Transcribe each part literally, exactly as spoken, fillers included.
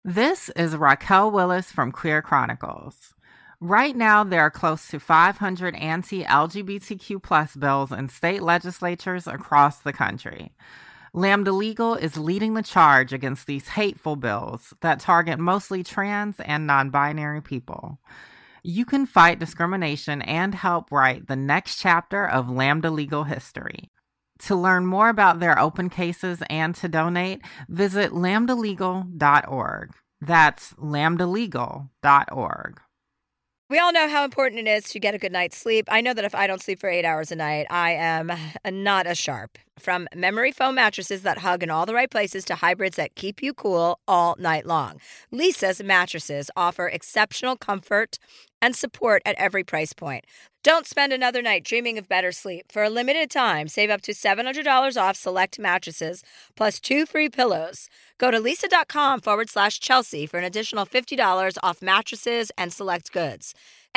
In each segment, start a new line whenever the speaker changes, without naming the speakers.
This is Raquel Willis from Queer Chronicles. Right now, there are close to five hundred anti-L G B T Q plus bills in state legislatures across the country. Lambda Legal is leading the charge against these hateful bills that target mostly trans and non-binary people. You can fight discrimination and help write the next chapter of Lambda Legal history. To learn more about their open cases and to donate, visit lambda legal dot org. That's lambda legal dot org.
We all know how important it is to get a good night's sleep. I know that if I don't sleep for eight hours a night, I am not as sharp. From memory foam mattresses that hug in all the right places to hybrids that keep you cool all night long, Lisa's mattresses offer exceptional comfort and support at every price point. Don't spend another night dreaming of better sleep. For a limited time, save up to seven hundred dollars off select mattresses plus two free pillows. Go to lisa.com forward slash Chelsea for an additional fifty dollars off mattresses and select goods.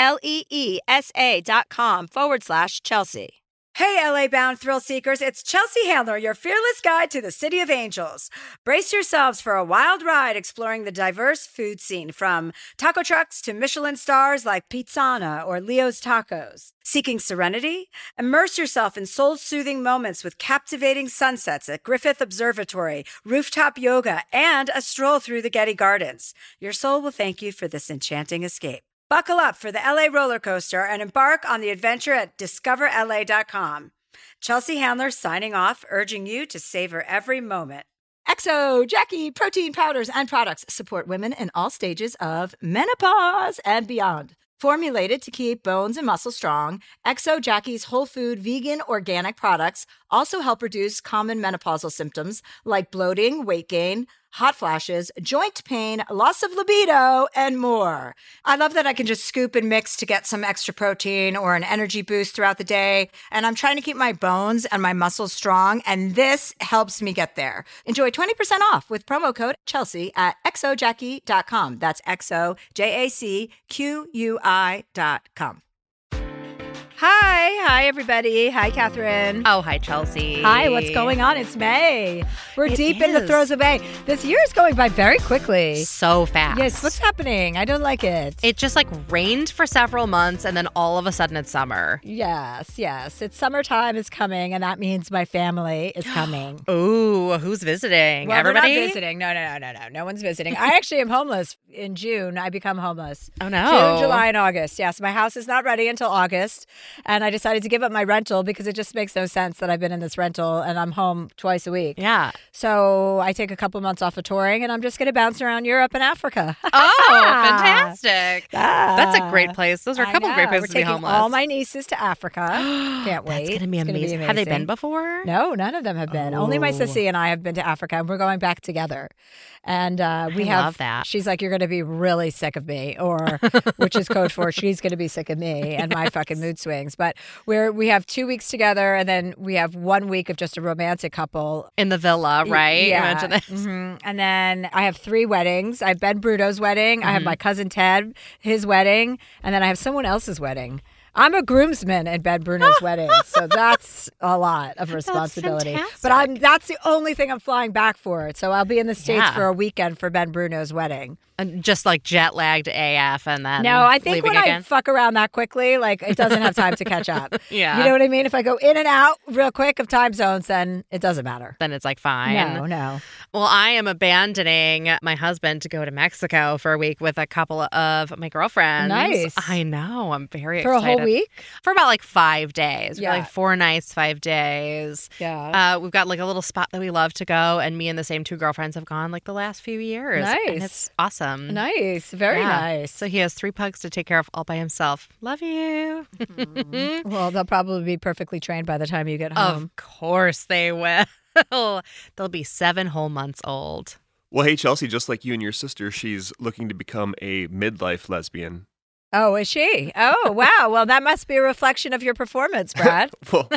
L-E-E-S-A dot com forward slash Chelsea.
Hey, L A-bound thrill seekers, it's Chelsea Handler, your fearless guide to the City of Angels. Brace yourselves for a wild ride exploring the diverse food scene, from taco trucks to Michelin stars like Pizzana or Leo's Tacos. Seeking serenity? Immerse yourself in soul-soothing moments with captivating sunsets at Griffith Observatory, rooftop yoga, and a stroll through the Getty Gardens. Your soul will thank you for this enchanting escape. Buckle up for the L A roller coaster and embark on the adventure at discover L A dot com. Chelsea Handler signing off, urging you to savor every moment.
Exo, Jackie, protein powders and products support women in all stages of menopause and beyond. Formulated to keep bones and muscles strong, Exo Jackie's whole food vegan organic products also help reduce common menopausal symptoms like bloating, weight gain, hot flashes, joint pain, loss of libido, and more. I love that I can just scoop and mix to get some extra protein or an energy boost throughout the day. And I'm trying to keep my bones and my muscles strong, and this helps me get there. Enjoy twenty percent off with promo code Chelsea at exo jackie dot com. That's exo, J A C Q U I dot com. Hi. Hi, everybody. Hi, Catherine.
Oh, hi, Chelsea.
Hi, what's going on? It's May. We're
It
deep in the
is.
throes of May. This year is going by very quickly.
So fast.
Yes, what's happening? I don't like it.
It just like rained for several months and then all of a sudden it's summer.
Yes, yes. It's summertime is coming, and that means my family is coming.
Ooh, who's visiting?
Well,
Everybody?
they're not visiting. No, no, no, no, no. No one's visiting. I actually am homeless in June. I become homeless.
Oh, no.
June, July, and August. Yes, my house is not ready until August, and I decided to give up my rental because it just makes no sense that I've been in this rental and I'm home twice a week.
Yeah.
So I take a couple months off of touring, and I'm just going to bounce around Europe and Africa.
Oh, fantastic.
Ah.
That's a great place. Those are a
I
couple of
know.
great places
We're
to be
taking
homeless.
all my nieces to Africa. Can't wait.
That's going to be
It's
amazing.
gonna
Have they been
amazing.
before?
No, none of them have been. Only my
Oh.
sissy and I have been to Africa, and we're going back together. And uh, we
I
have.
love that.
She's like, "You're going to be really sick of me," or which is code for she's going to be sick of me and my fucking mood swings. But we're we have two weeks together, and then we have one week of just a romantic couple.
In the villa, right? You
Yeah.
mentioned this.
Mhm. And then I have three weddings. I have Ben Bruto's wedding. I have
Mhm.
my cousin Ted, his wedding, and then I have someone else's wedding. I'm a groomsman at Ben Bruno's wedding, so that's a lot of responsibility. But I'm that's the only thing I'm flying back for. So I'll be in the States
Yeah.
for a weekend for Ben Bruno's wedding.
And just like jet lagged A F and then
No, I think
leaving
when I
again.
fuck around that quickly, like it doesn't have time to catch up.
Yeah.
You know what I mean? If I go in and out real quick of time zones, then it doesn't matter.
Then it's like fine.
No, no.
Well, I am abandoning my husband to go to Mexico for a week with a couple of my girlfriends.
Nice.
I know. I'm very
For a
excited.
whole week?
For about like five days.
Yeah.
Yeah. Like four nights, five days.
Yeah.
Uh, we've got like a little spot that we love to go, and me and the same two girlfriends have gone like the last few years.
Nice.
And it's awesome.
Nice. Very
Yeah.
nice.
So he has three pugs to take care of all by himself. Love you.
Well, they'll probably be perfectly trained by the time you get home.
Of course they will. They'll be seven whole months old.
Well, hey, Chelsea, just like you and your sister, she's looking to become a midlife lesbian.
Oh, is she? Oh, wow. Well, that must be a reflection of your performance, Brad.
Well,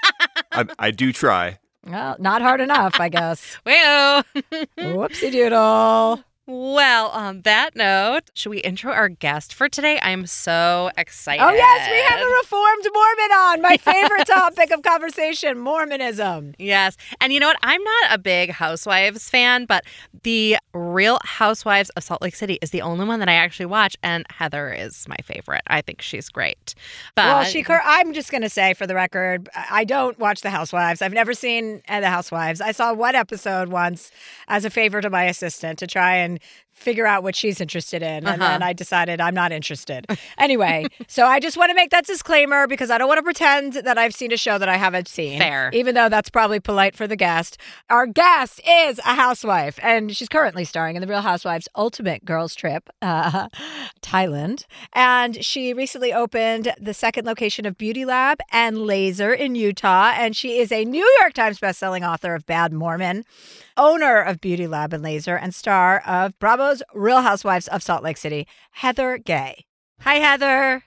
I, I do try.
Well, not hard enough, I guess.
Well,
Whoopsie doodle.
Well, on that note, should we intro our guest for today? I'm so excited.
Oh, yes, we have a Reformed Mormon on. My favorite topic of conversation, Mormonism.
Yes. And you know what? I'm not a big Housewives fan, but the Real Housewives of Salt Lake City is the only one that I actually watch, and Heather is my favorite. I think she's great. But
Well, she. cur- I'm just going to say, for the record, I don't watch The Housewives. I've never seen uh, The Housewives. I saw one episode once as a favor to my assistant to try and figure out what she's interested in. And
Uh-huh.
then I decided I'm not interested. Anyway, so I just want to make that disclaimer because I don't want to pretend that I've seen a show that I haven't seen.
Fair.
Even though that's probably polite for the guest. Our guest is a housewife, and she's currently starring in The Real Housewives Ultimate Girls Trip, uh, Thailand. And she recently opened the second location of Beauty Lab and Laser in Utah. And she is a New York Times bestselling author of Bad Mormon, owner of Beauty Lab and Laser, and star of Bravo's Real Housewives of Salt Lake City, Heather Gay. Hi, Heather.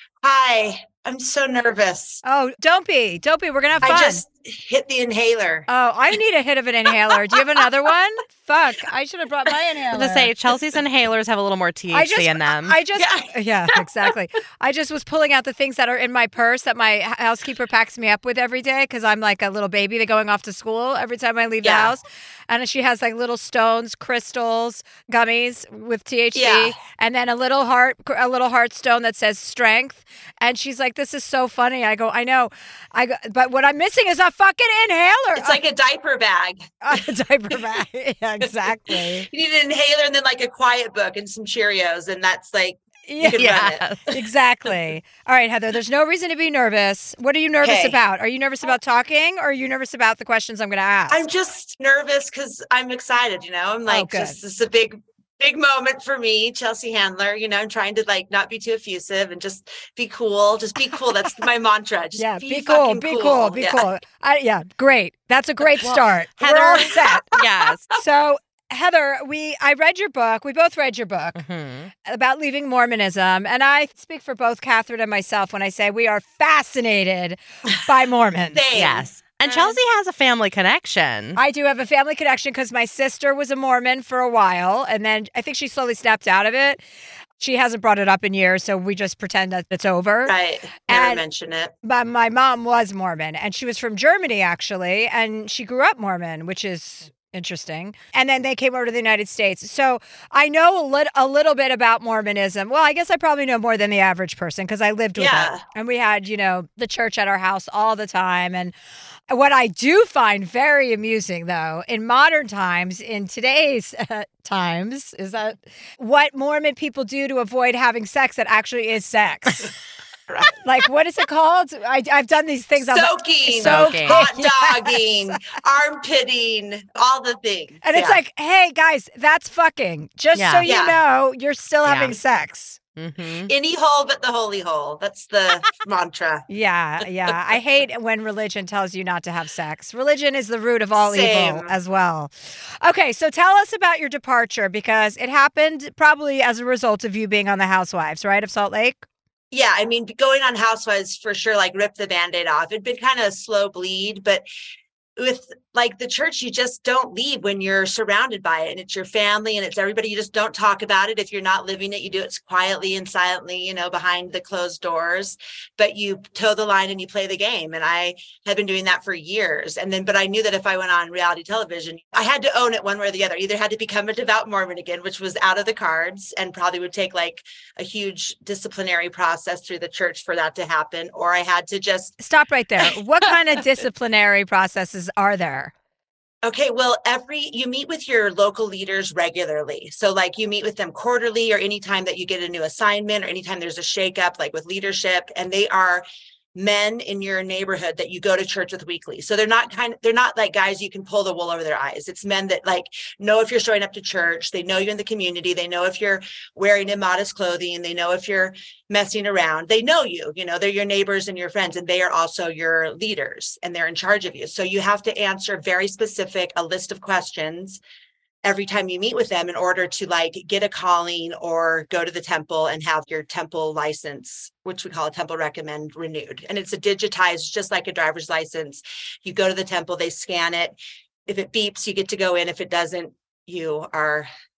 Hi, I'm so nervous.
Oh, don't be. Don't be. We're going to have fun.
I just hit the inhaler.
Oh, I need a hit of an inhaler. Do you have another one? Fuck. I should have brought my inhaler.
to say, Chelsea's inhalers have a little more T
I
H C
just,
in them.
I just,
Yeah.
yeah, exactly. I just was pulling out the things that are in my purse that my housekeeper packs me up with every day because I'm like a little baby. They're going off to school every time I leave the
Yeah.
house. And she has like little stones, crystals, gummies with T H C,
Yeah.
and then a little heart, a little heart stone that says strength. And she's like, "This is so funny." I go, "I know," I go, but what I'm missing is a fucking inhaler.
It's like a diaper bag.
a diaper bag. Yeah, exactly.
You need an inhaler and then like a quiet book and some Cheerios, and that's like you can run it.
Exactly. All right, Heather, there's no reason to be nervous. What are you nervous
Okay.
about? Are you nervous about talking or are you nervous about the questions I'm going to ask?
I'm just nervous because I'm excited. You know, I'm like,
good.
just this is a big. Big moment for me, Chelsea Handler. You know, I'm trying to like not be too effusive and just be cool. Just be cool. That's my mantra. Just
yeah,
be,
be, cool,
fucking
be cool, be
Yeah.
cool. I, yeah, great. That's a great
Well,
start.
Heather-
We're all set.
yes.
So, Heather, we I read your book. We both read your book
Mhm.
about leaving Mormonism, and I speak for both Catherine and myself when I say we are fascinated by Mormons.
Same.
Yes. And
Uh,
Chelsea has a family connection.
I do have a family connection because my sister was a Mormon for a while, and then I think she slowly snapped out of it. She hasn't brought it up in years, so we just pretend that it's over.
Right. Never
And-
mention it.
But my mom was Mormon, and she was from Germany, actually, and she grew up Mormon, which is interesting. And then they came over to the United States. So I know a, lit- a little bit about Mormonism. Well, I guess I probably know more than the average person because I lived with
Yeah.
it. And we had, you know, the church at our house all the time. And what I do find very amusing, though, in modern times, in today's uh, times, is that what Mormon people do to avoid having sex that actually is sex.
Right.
Like, what is it called? I, I've done these things. I'm like-
Soaking,
Soaking.
hot
Yes.
dogging, armpitting, all the things.
And it's
Yeah.
like, hey, guys, that's fucking. Just
Yeah.
so you
Yeah.
know, you're still
Yeah.
having sex.
Mhm.
any hole but the holy hole. That's the mantra.
Yeah, yeah. I hate when religion tells you not to have sex. Religion is the root of all evil
Same.
as well. Okay, so tell us about your departure because it happened probably as a result of you being on The Housewives, right, of Salt Lake?
Yeah, I mean, going on Housewives for sure, like ripped the Band-Aid off. It'd been kind of a slow bleed, but with like the church, you just don't leave when you're surrounded by it, and it's your family and it's everybody. You just don't talk about it. If you're not living it, you do it quietly and silently, you know, behind the closed doors, but you toe the line and you play the game. And I had been doing that for years. And then, but I knew that if I went on reality television, I had to own it one way or the other. Either had to become a devout Mormon again, which was out of the cards and probably would take like a huge disciplinary process through the church for that to happen, or I had to just
Stop right there. What kind of disciplinary processes are there?
Okay, well, every you meet with your local leaders regularly. So like you meet with them quarterly or anytime that you get a new assignment or anytime there's a shakeup, like with leadership, and they are men in your neighborhood that you go to church with weekly. So they're not kind of, they're not like guys you can pull the wool over their eyes. It's men that like know if you're showing up to church, they know you're in the community, they know if you're wearing immodest clothing, they know if you're messing around, they know you, you know, they're your neighbors and your friends, and they are also your leaders and they're in charge of you. So you have to answer very specific, a list of questions every time you meet with them in order to like get a calling or go to the temple and have your temple license, which we call a temple recommend, renewed. And it's a digitized, just like a driver's license. You go to the temple, they scan it. If it beeps, you get to go in. If it doesn't, you are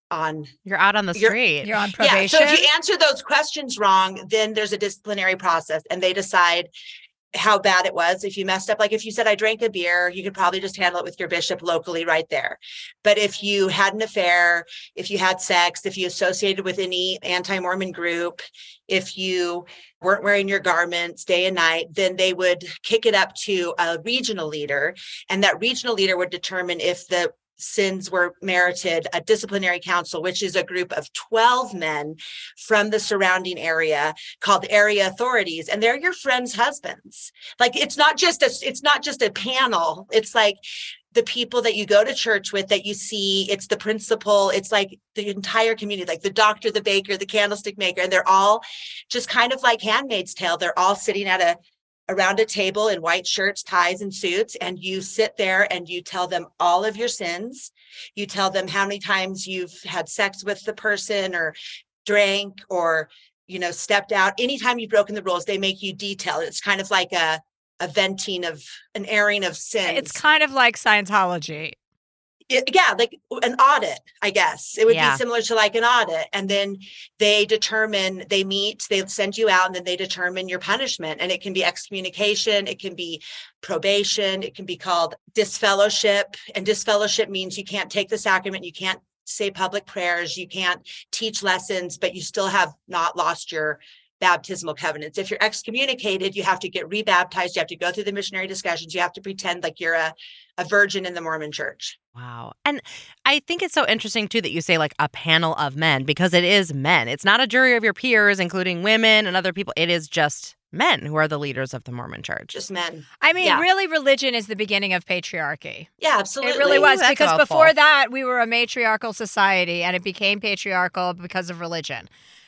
on
You're out on the
You're-
street.
You're on
yeah.
probation.
So if you answer those questions wrong, then there's a disciplinary process and they decide how bad it was. If you messed up, like if you said I drank a beer, you could probably just handle it with your bishop locally right there. But if you had an affair, if you had sex, if you associated with any anti-Mormon group, if you weren't wearing your garments day and night, then they would kick it up to a regional leader, and that regional leader would determine if the sins were merited a disciplinary council, which is a group of twelve men from the surrounding area called area authorities. And they're your friends' husbands. Like, it's not just a, it's not just a panel. It's like the people that you go to church with, that you see, it's the principal, it's like the entire community, like the doctor, the baker, the candlestick maker, and they're all just kind of like Handmaid's Tale. They're all sitting at a around a table in white shirts, ties, and suits, and you sit there and you tell them all of your sins. You tell them how many times you've had sex with the person or drank or, you know, stepped out. Anytime you've broken the rules, they make you detail. It's kind of like a, a venting of an airing of sins.
It's kind of like Scientology.
It, yeah, like an audit, I guess. It would
Yeah.
be similar to like an audit. And then they determine, they meet, they send you out, and then they determine your punishment. And it can be excommunication, it can be probation, it can be called disfellowship. And disfellowship means you can't take the sacrament, you can't say public prayers, you can't teach lessons, but you still have not lost your baptismal covenants. If you're excommunicated, you have to get rebaptized, you have to go through the missionary discussions, you have to pretend like you're a, a virgin in the Mormon church.
Wow. And I think it's so interesting, too, that you say like a panel of men, because it is men. It's not a jury of your peers, including women and other people. It is just men who are the leaders of the Mormon church.
Just men.
I mean,
Yeah.
really, religion is the beginning of patriarchy.
Yeah, absolutely.
It really was,
That's
because
helpful.
before that, we were a matriarchal society, and it became patriarchal because of religion.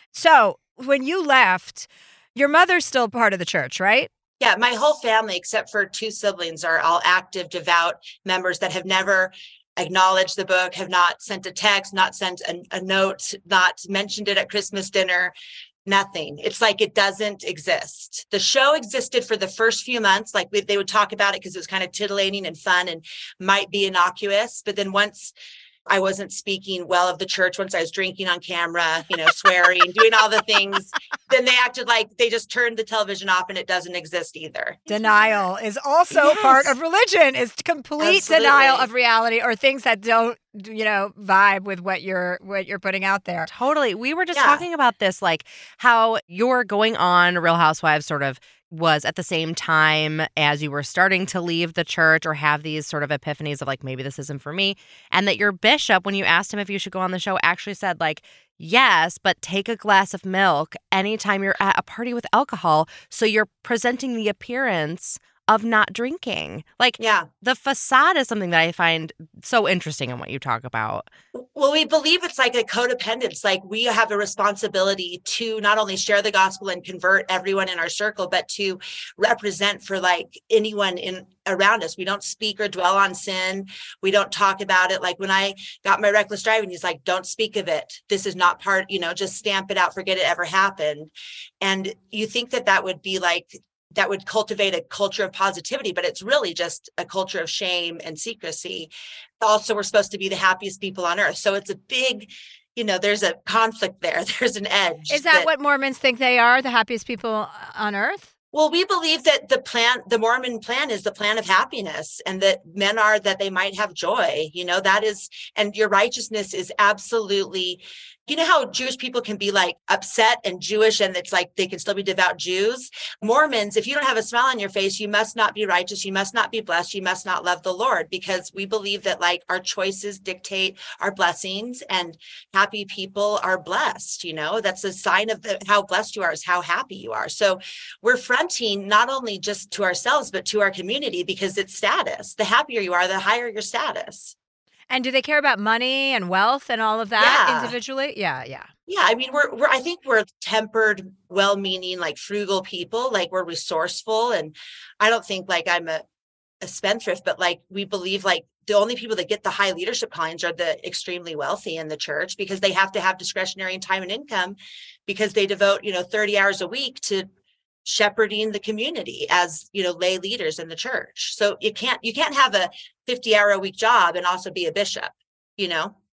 So when you left, your mother's still part of the church, right?
Yeah, my whole family, except for two siblings, are all active, devout members that have never acknowledged the book, have not sent a text, not sent a, a note, not mentioned it at Christmas dinner, nothing. It's like it doesn't exist. The show existed for the first few months, like we, they would talk about it because it was kind of titillating and fun and might be innocuous. But then once I wasn't speaking well of the church, once I was drinking on camera, you know, swearing, doing all the things, then they acted like they just turned the television off and it doesn't exist either.
Denial is also
Yes.
part of religion. Is complete
Absolutely.
denial of reality or things that don't, you know, vibe with what you're what you're putting out there.
Totally. We were just
Yeah.
talking about this, like how you're going on Real Housewives sort of was at the same time as you were starting to leave the church or have these sort of epiphanies of like, maybe this isn't for me. And that your bishop, when you asked him if you should go on the show, actually said like, yes, but take a glass of milk anytime you're at a party with alcohol. So you're presenting the appearance of not drinking. Like
Yeah.
the facade is something that I find so interesting in what you talk about.
Well, we believe it's like a codependence. Like we have a responsibility to not only share the gospel and convert everyone in our circle, but to represent for like anyone in around us. We don't speak or dwell on sin. We don't talk about it. Like when I got my reckless driving, he's like, don't speak of it. This is not part, you know, just stamp it out, forget it ever happened. And you think that that would be like, that would cultivate a culture of positivity, but it's really just a culture of shame and secrecy. Also, we're supposed to be the happiest people on earth. So it's a big, you know, there's a conflict there. There's an edge.
Is that what Mormons think they are, the happiest people on earth?
Well, we believe that the plan, the Mormon plan is the plan of happiness, and that men are that they might have joy. You know, that is, and your righteousness is absolutely, you know how Jewish people can be like upset and Jewish and it's like they can still be devout Jews. Mormons, if you don't have a smile on your face, you must not be righteous. You must not be blessed. You must not love the Lord, because we believe that like our choices dictate our blessings, and happy people are blessed. You know, that's a sign of the, how blessed you are is how happy you are. So we're fronting not only just to ourselves, but to our community, because it's status. The happier you are, the higher your status.
And do they care about money and wealth and all of that
Yeah.
individually? Yeah, yeah.
Yeah, I mean, we're we're I think we're tempered, well-meaning, like frugal people. Like we're resourceful, and I don't think like I'm a, a spendthrift, but like we believe like the only people that get the high leadership callings are the extremely wealthy in the church, because they have to have discretionary time and income, because they devote, you know, thirty hours a week to shepherding the community as, you know, lay leaders in the church. So you can't you can't have a fifty hour a week job and also be a bishop, you know.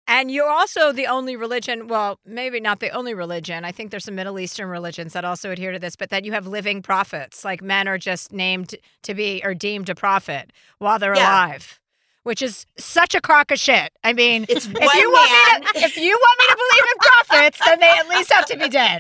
And you're also the only religion, well, maybe not the only religion. I think there's some Middle Eastern religions that also adhere to this, but that you have living prophets. Like men are just named to be or deemed a prophet while they're
Yeah.
alive, which is such a crock of shit. I mean,
It's
if
one
you want
man.
me to, if you want me to believe in prophets, then they at least have to be dead.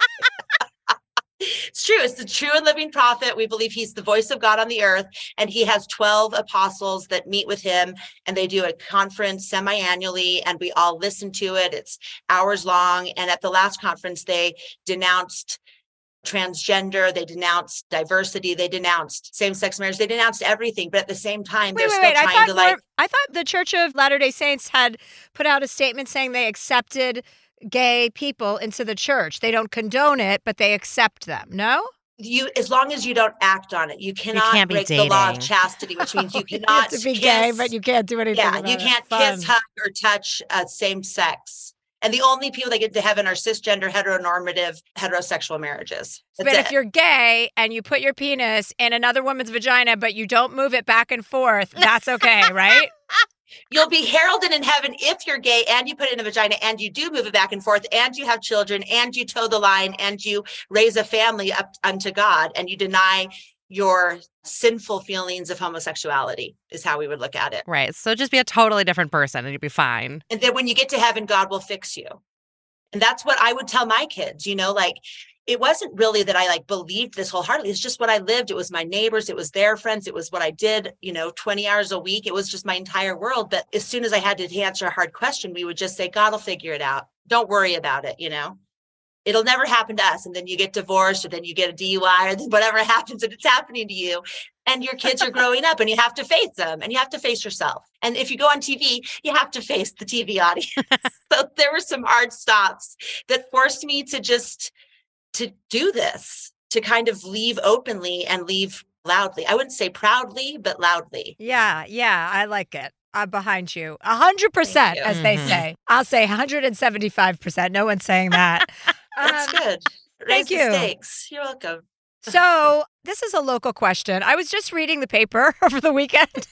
It's true. It's the true and living prophet. We believe he's the voice of God on the earth, and he has twelve apostles that meet with him, and they do a conference semi-annually, and we all listen to it. It's hours long. And at the last conference, they denounced transgender, they denounced diversity, they denounced same-sex marriage, they denounced everything. But at the same time,
Wait,
they're
wait,
still
wait. I
trying
thought,
to like,
more- I thought the Church of Latter-day Saints had put out a statement saying they accepted gay people into the church. They don't condone it, but they accept them. No?
you, as long as you don't act on it, you cannot
can't be
break the law of
dating.
chastity, which means you
You
cannot
have to be
kiss,
gay, but you can't do anything
yeah,
about
you
it.
can't
Fun.
kiss, hug, or touch uh, same sex. And the only people that get to heaven are cisgender, heteronormative, heterosexual marriages. That's
But
it.
if you're gay and you put your penis in another woman's vagina, but you don't move it back and forth, that's okay, right?
You'll be heralded in heaven if you're gay and you put it in a vagina and you do move it back and forth and you have children and you toe the line and you raise a family up unto God and you deny your sinful feelings of homosexuality is how we would look at it.
Right. So just be a totally different person and you'll be fine.
And then when you get to heaven, God will fix you. And that's what I would tell my kids, you know, like it wasn't really that I like believed this wholeheartedly. It's just what I lived. It was my neighbors. It was their friends. It was what I did, you know, twenty hours a week. It was just my entire world. But as soon as I had to answer a hard question, we would just say, God will figure it out. Don't worry about it. You know, it'll never happen to us. And then you get divorced or then you get a D U I or then whatever happens and it's happening to you. And your kids are growing up and you have to face them and you have to face yourself. And if you go on T V, you have to face the T V audience. So there were some hard stops that forced me to just to do this, to kind of leave openly and leave loudly. I wouldn't say proudly, but loudly.
Yeah, yeah, I like it. I'm behind you. A hundred percent,
you.
as they
Mhm.
say. I'll say one hundred seventy-five percent. No one's saying that.
That's
Um,
good.
thank
Raise the
you.
stakes. You're welcome.
So this is a local question. I was just reading the paper over the weekend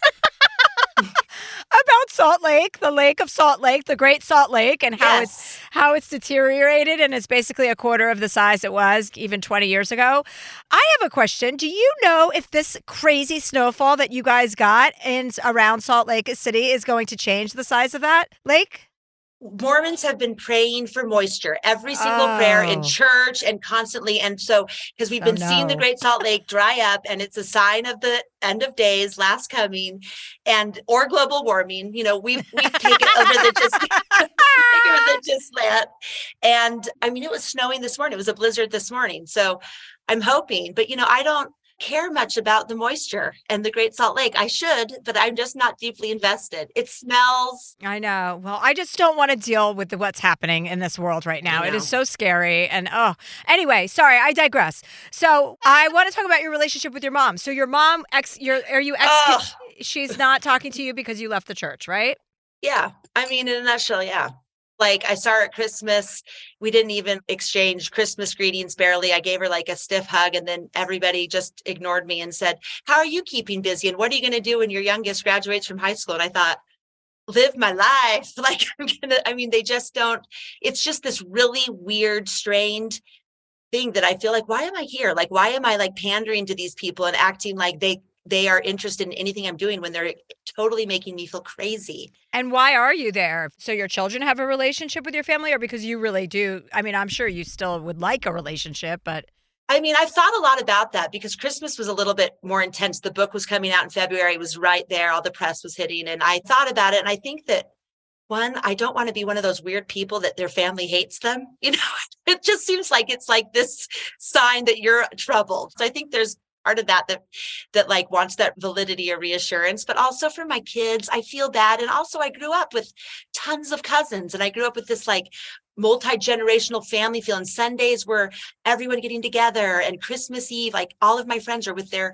about Salt Lake, the Lake of Salt Lake, the Great Salt Lake, and how it's
Yes.
how it's deteriorated and it's basically a quarter of the size it was even twenty years ago. I have a question. Do you know if this crazy snowfall that you guys got in around Salt Lake City is going to change the size of that lake?
Mormons have been praying for moisture every single prayer in
Oh.
church and constantly. And so, because we've
Oh,
been seeing the
no.
Great Salt Lake dry up and it's a sign of the end of days, last coming, and or global warming, you know, we've, we've taken a religious, take a religious slant. And I mean, it was snowing this morning. It was a blizzard this morning. So I'm hoping, but you know, I don't care much about the moisture and the Great Salt Lake. I should, but I'm just not deeply invested. It smells.
I know. Well, I just don't want to deal with the, what's happening in this world right now.
I
It
know.
is so scary. And oh, anyway, sorry, I digress. So I want to talk about your relationship with your mom. So your mom, ex, your are you ex?
Ugh.
She's not talking to you because you left the church, right?
Yeah. I mean, in a nutshell, yeah. Like I saw her at Christmas. We didn't even exchange Christmas greetings barely. I gave her like a stiff hug and then everybody just ignored me and said, how are you keeping busy? And what are you going to do when your youngest graduates from high school? And I thought, live my life. Like I'm going to, I mean, they just don't, it's just this really weird, strained thing that I feel like, why am I here? Like, why am I like pandering to these people and acting like they, they are interested in anything I'm doing when they're totally making me feel crazy?
And why are you there? So your children have a relationship with your family, or because you really do? I mean, I'm sure you still would like a relationship, but
I mean, I've thought a lot about that because Christmas was a little bit more intense. The book was coming out in February. It was right there. All the press was hitting. And I thought about it. And I think that, one, I don't want to be one of those weird people that their family hates them. You know, it just seems like it's like this sign that you're troubled. So I think there's part of that that that like wants that validity or reassurance, but also for my kids, I feel bad. And also I grew up with tons of cousins and I grew up with this like multi-generational family feel. And Sundays were everyone getting together, and Christmas Eve, like all of my friends are with their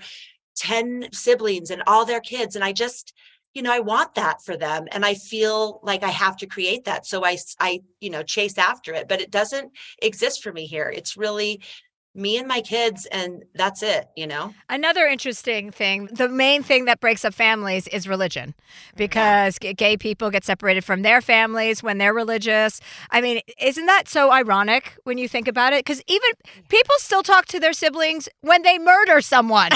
ten siblings and all their kids. And I just, you know, I want that for them. And I feel like I have to create that. So I, I, you know, chase after it, but it doesn't exist for me here. It's really me and my kids, and that's it, you know?
Another interesting thing, the main thing that breaks up families is religion, because yeah. gay people get separated from their families when they're religious. I mean, isn't that so ironic when you think about it? Because even people still talk to their siblings when they murder someone.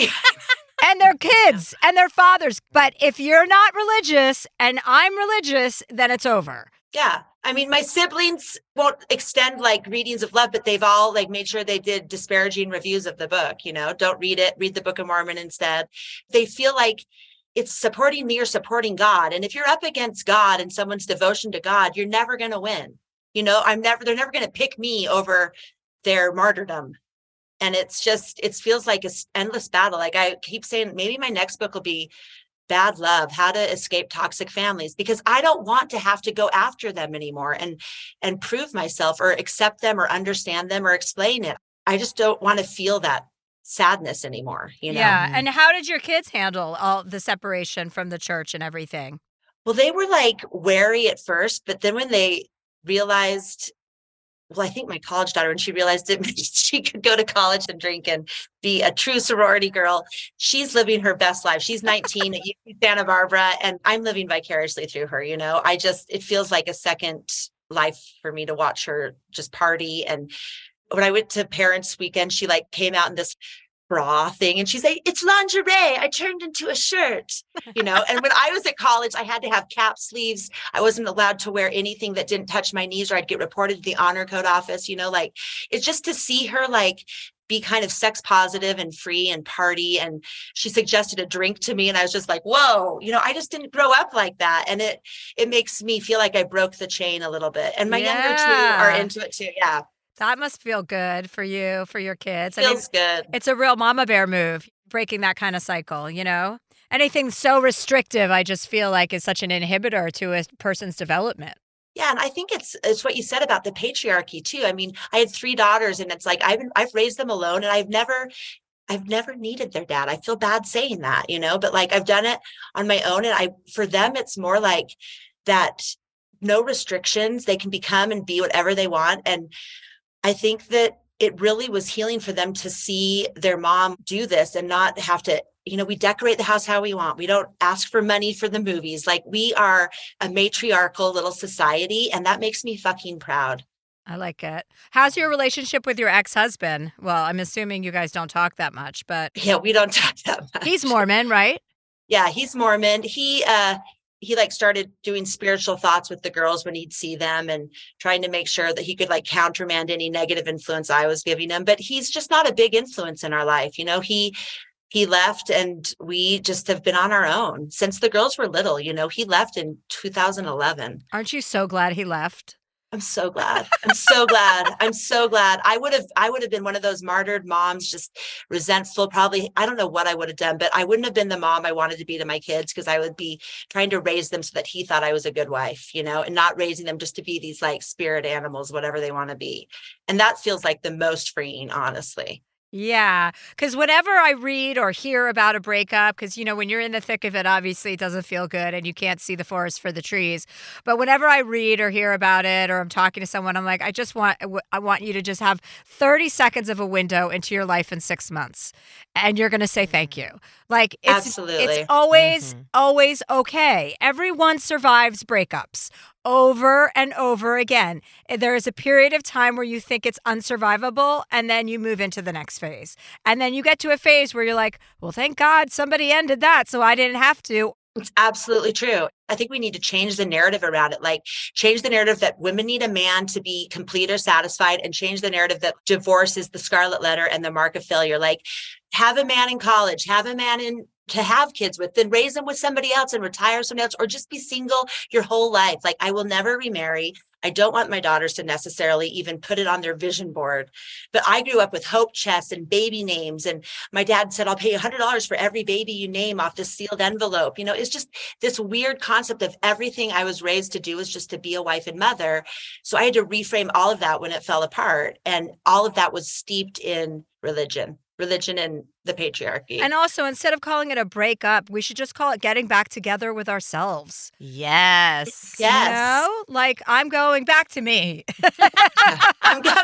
And their kids and their fathers. But if you're not religious and I'm religious, then it's over.
Yeah. I mean, my siblings won't extend like readings of love, but they've all like made sure they did disparaging reviews of the book. You know, don't read it, read the Book of Mormon instead. They feel like it's supporting me or supporting God. And if you're up against God and someone's devotion to God, you're never going to win. You know, I'm never, they're never going to pick me over their martyrdom. And it's just, it feels like an endless battle. Like I keep saying, maybe my next book will be Bad Love, How to Escape Toxic Families, because I don't want to have to go after them anymore and, and prove myself or accept them or understand them or explain it. I just don't want to feel that sadness anymore, you know?
Yeah. And how did your kids handle all the separation from the church and everything?
Well, they were like wary at first, but then when they realized, well, I think my college daughter, when she realized it, she could go to college and drink and be a true sorority girl, she's living her best life. She's nineteen at U C Santa Barbara, and I'm living vicariously through her. You know, I just, it feels like a second life for me to watch her just party. And when I went to Parents Weekend, she like came out in this bra thing and she's like, it's lingerie. I turned into a shirt, you know? And when I was at college, I had to have cap sleeves. I wasn't allowed to wear anything that didn't touch my knees or I'd get reported to the honor code office, you know, like it's just to see her like be kind of sex positive and free and party. And she suggested a drink to me. And I was just like, whoa, you know, I just didn't grow up like that. And it, it makes me feel like I broke the chain a little bit. And my
yeah.
younger two are into it too. Yeah.
That must feel good for you, for your kids.
Feels
I mean,
good.
It's a real mama bear move, breaking that kind of cycle, you know? Anything so restrictive, I just feel like is such an inhibitor to a person's development.
Yeah, and I think it's it's what you said about the patriarchy too. I mean, I had three daughters, and it's like I've I've raised them alone, and I've never I've never needed their dad. I feel bad saying that, you know, but like I've done it on my own, and I for them it's more like that, no restrictions. They can become and be whatever they want, and I think that it really was healing for them to see their mom do this and not have to, you know, we decorate the house how we want. We don't ask for money for the movies. Like we are a matriarchal little society, and that makes me fucking proud.
I like it. How's your relationship with your ex-husband? Well, I'm assuming you guys don't talk that much, but
yeah, we don't talk that much.
He's Mormon, right?
Yeah, he's Mormon. He, uh, he like started doing spiritual thoughts with the girls when he'd see them and trying to make sure that he could like countermand any negative influence I was giving him. But he's just not a big influence in our life. You know, he, he left and we just have been on our own since the girls were little. You know, he left in two thousand eleven.
Aren't you so glad he left?
I'm so glad. I'm so glad. I'm so glad. I would have, I would have been one of those martyred moms, just resentful, probably. I don't know what I would have done, but I wouldn't have been the mom I wanted to be to my kids, because I would be trying to raise them so that he thought I was a good wife, you know, and not raising them just to be these like spirit animals, whatever they want to be. And that feels like the most freeing, honestly.
Yeah, because whenever I read or hear about a breakup, because, you know, when you're in the thick of it, obviously it doesn't feel good and you can't see the forest for the trees. But whenever I read or hear about it or I'm talking to someone, I'm like, I just want, I want you to just have thirty seconds of a window into your life in six months. And you're going to say thank you. Like, it's,
Absolutely.
It's always,
mm-hmm.
always okay. Everyone survives breakups. Over and over again. There is a period of time where you think it's unsurvivable, and then you move into the next phase. And then you get to a phase where you're like, well, thank God somebody ended that, so I didn't have to.
It's absolutely true. I think we need to change the narrative around it, like change the narrative that women need a man to be complete or satisfied, and change the narrative that divorce is the scarlet letter and the mark of failure. Like, have a man in college, have a man in to have kids with, then raise them with somebody else and retire somebody else, or just be single your whole life. Like, I will never remarry. I don't want my daughters to necessarily even put it on their vision board. But I grew up with hope chests and baby names. And my dad said, I'll pay you one hundred dollars for every baby you name off this sealed envelope. You know, it's just this weird concept of everything I was raised to do is just to be a wife and mother. So I had to reframe all of that when it fell apart. And all of that was steeped in religion. religion and the patriarchy.
And also, instead of calling it a breakup, we should just call it getting back together with ourselves.
Yes.
Yes.
You know? Like, I'm going back to me.
I'm coming back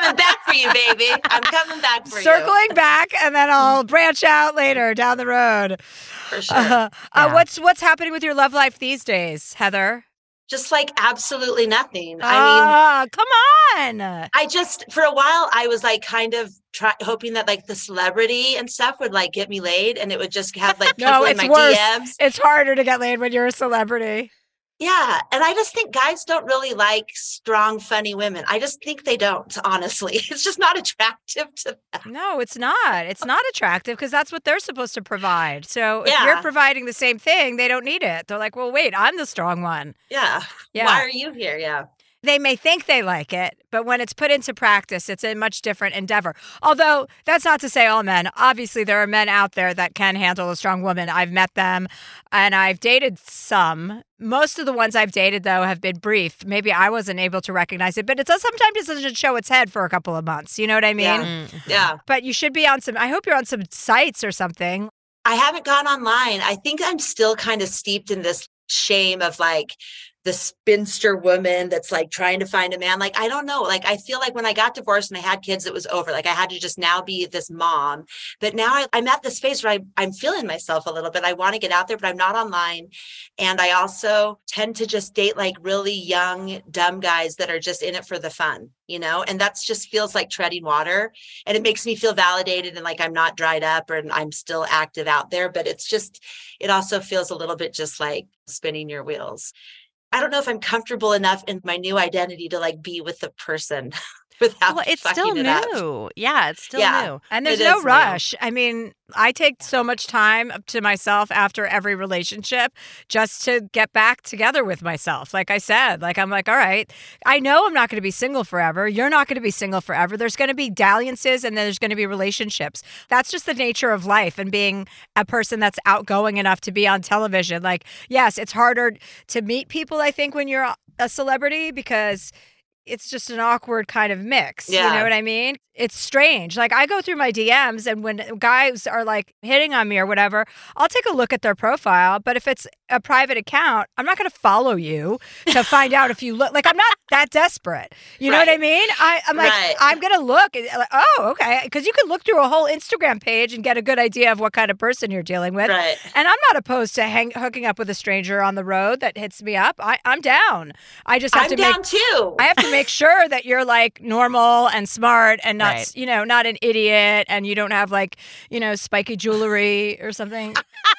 for you, baby. I'm coming back for
Circling
you.
back, and then I'll branch out later down the road.
For sure.
Uh,
Yeah.
uh, what's what's happening with your love life these days, Heather?
Just like absolutely nothing. I mean,
Ah, come on.
I just, for a while, I was like kind of try, hoping that like the celebrity and stuff would like get me laid and it would just have like people
No,
in
it's
my
worse.
D Ms.
It's harder to get laid when you're a celebrity.
Yeah. And I just think guys don't really like strong, funny women. I just think they don't, honestly. It's just not attractive to them.
No, it's not. It's not attractive because that's what they're supposed to provide. So if
Yeah.
you're providing the same thing, they don't need it. They're like, well, wait, I'm the strong one.
Yeah.
Yeah.
Why are you here? Yeah.
They may think they like it, but when it's put into practice, it's a much different endeavor. Although that's not to say all men. Obviously, there are men out there that can handle a strong woman. I've met them and I've dated some. Most of the ones I've dated, though, have been brief. Maybe I wasn't able to recognize it, but it does sometimes it doesn't show its head for a couple of months. You know what I mean?
Yeah.
Mm-hmm.
Yeah.
But you should be on some, I hope you're on some sites or something.
I haven't gone online. I think I'm still kind of steeped in this shame of like the spinster woman that's like trying to find a man. Like, I don't know. Like, I feel like when I got divorced and I had kids, it was over. Like I had to just now be this mom. But now I, I'm at this phase where I, I'm feeling myself a little bit. I want to get out there, but I'm not online. And I also tend to just date like really young, dumb guys that are just in it for the fun, you know? And that's just feels like treading water. And it makes me feel validated and like I'm not dried up or I'm still active out there. But it's just, it also feels a little bit just like spinning your wheels. I don't know if I'm comfortable enough in my new identity to like be with the person without
Well, it's
fucking
still
it up.
new. Yeah, it's still
Yeah.
new.
And there's
It
no
is new.
rush. I mean, I take so much time up to myself after every relationship just to get back together with myself. Like I said, like I'm like, all right, I know I'm not going to be single forever. You're not going to be single forever. There's going to be dalliances and then there's going to be relationships. That's just the nature of life and being a person that's outgoing enough to be on television. Like, yes, it's harder to meet people, I think, when you're a celebrity because it's just an awkward kind of mix. You
Yeah.
know what I mean? It's strange. Like I go through my D Ms and when guys are like hitting on me or whatever, I'll take a look at their profile. But if it's a private account, I'm not going to follow you to find out if you look like I'm not that desperate. You know what I
Right.
mean? I, I'm like,
Right.
I'm going to look. and, like, oh, okay. Because you can look through a whole Instagram page and get a good idea of what kind of person you're dealing with.
Right.
And I'm not opposed to hang, hooking up with a stranger on the road that hits me up. I, I'm down. I just have
I'm
to
down
make
too.
I have to make sure that you're like normal and smart and not,
Right.
you know, not an idiot and you don't have like, you know, spiky jewelry or something.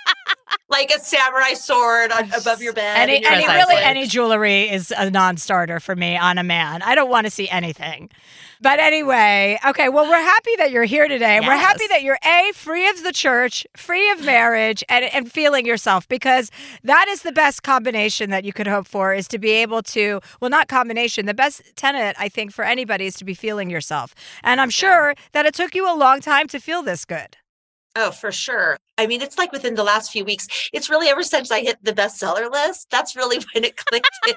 Like a samurai sword on, above your bed.
Any,
and you're
any
just
really
like-
any jewelry is a non-starter for me on a man. I don't want to see anything. But anyway, okay, well, we're happy that you're here today. We're
Yes.
happy that you're A, free of the church, free of marriage, and, and feeling yourself, because that is the best combination that you could hope for, is to be able to, well, not combination, the best tenet, I think, for anybody is to be feeling yourself. And I'm sure that it took you a long time to feel this good.
Oh, for sure. I mean, it's like within the last few weeks. It's really ever since I hit the bestseller list. That's really when it clicked in.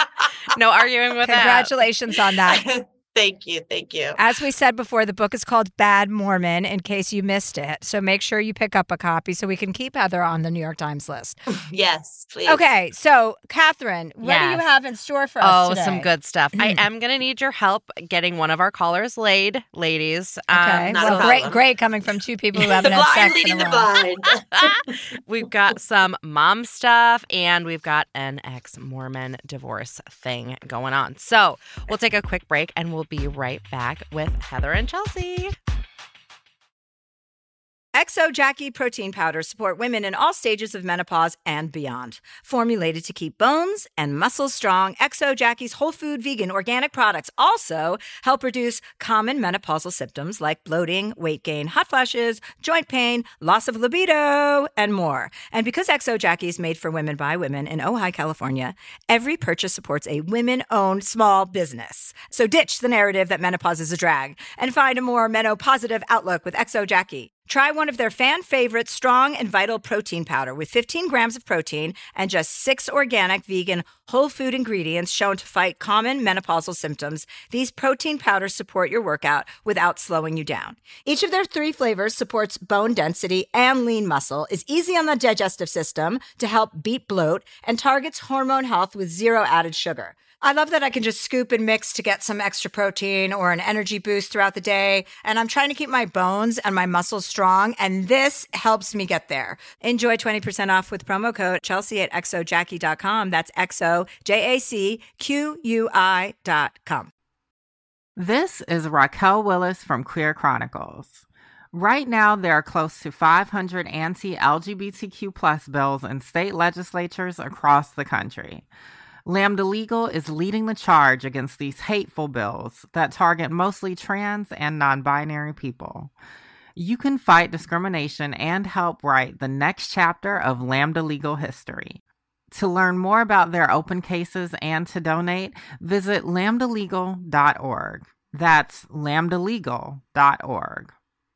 No arguing with that.
Congratulations on that.
Thank you. Thank you.
As we said before, the book is called Bad Mormon, in case you missed it. So make sure you pick up a copy so we can keep Heather on the New York Times list.
Yes, please.
Okay, so Catherine, what do you
Yes.
have in store for us
Oh,
today?
some good stuff. I am going to need your help getting one of our callers laid, ladies.
Okay,
Um,
not a
well,
problem.
great, great coming from two people who haven't
The
had
blind
sex
leading
in a
the
while.
blind.
We've got some mom stuff and we've got an ex-Mormon divorce thing going on. So we'll take a quick break and we'll be right back with Heather and Chelsea.
Exo Jackie protein powders support women in all stages of menopause and beyond. Formulated to keep bones and muscles strong, Exo Jackie's whole food vegan organic products also help reduce common menopausal symptoms like bloating, weight gain, hot flashes, joint pain, loss of libido, and more. And because Exo Jackie is made for women by women in Ojai, California, every purchase supports a women-owned small business. So ditch the narrative that menopause is a drag and find a more menopositive outlook with Exo Jackie. Try one of their fan favorite Strong and Vital protein powder with fifteen grams of protein and just six organic, vegan, whole food ingredients shown to fight common menopausal symptoms. These protein powders support your workout without slowing you down. Each of their three flavors supports bone density and lean muscle, is easy on the digestive system to help beat bloat, and targets hormone health with zero added sugar. I love that I can just scoop and mix to get some extra protein or an energy boost throughout the day. And I'm trying to keep my bones and my muscles strong, and this helps me get there. Enjoy twenty percent off with promo code Chelsea at X O Jackie dot com. That's X O J A C Q U I dot com.
This is Raquel Willis from Queer Chronicles. Right now, there are close to five hundred anti-L G B T Q plus bills in state legislatures across the country. Lambda Legal is leading the charge against these hateful bills that target mostly trans and non-binary people. You can fight discrimination and help write the next chapter of Lambda Legal history. To learn more about their open cases and to donate, visit lambda legal dot org. That's lambda legal dot org.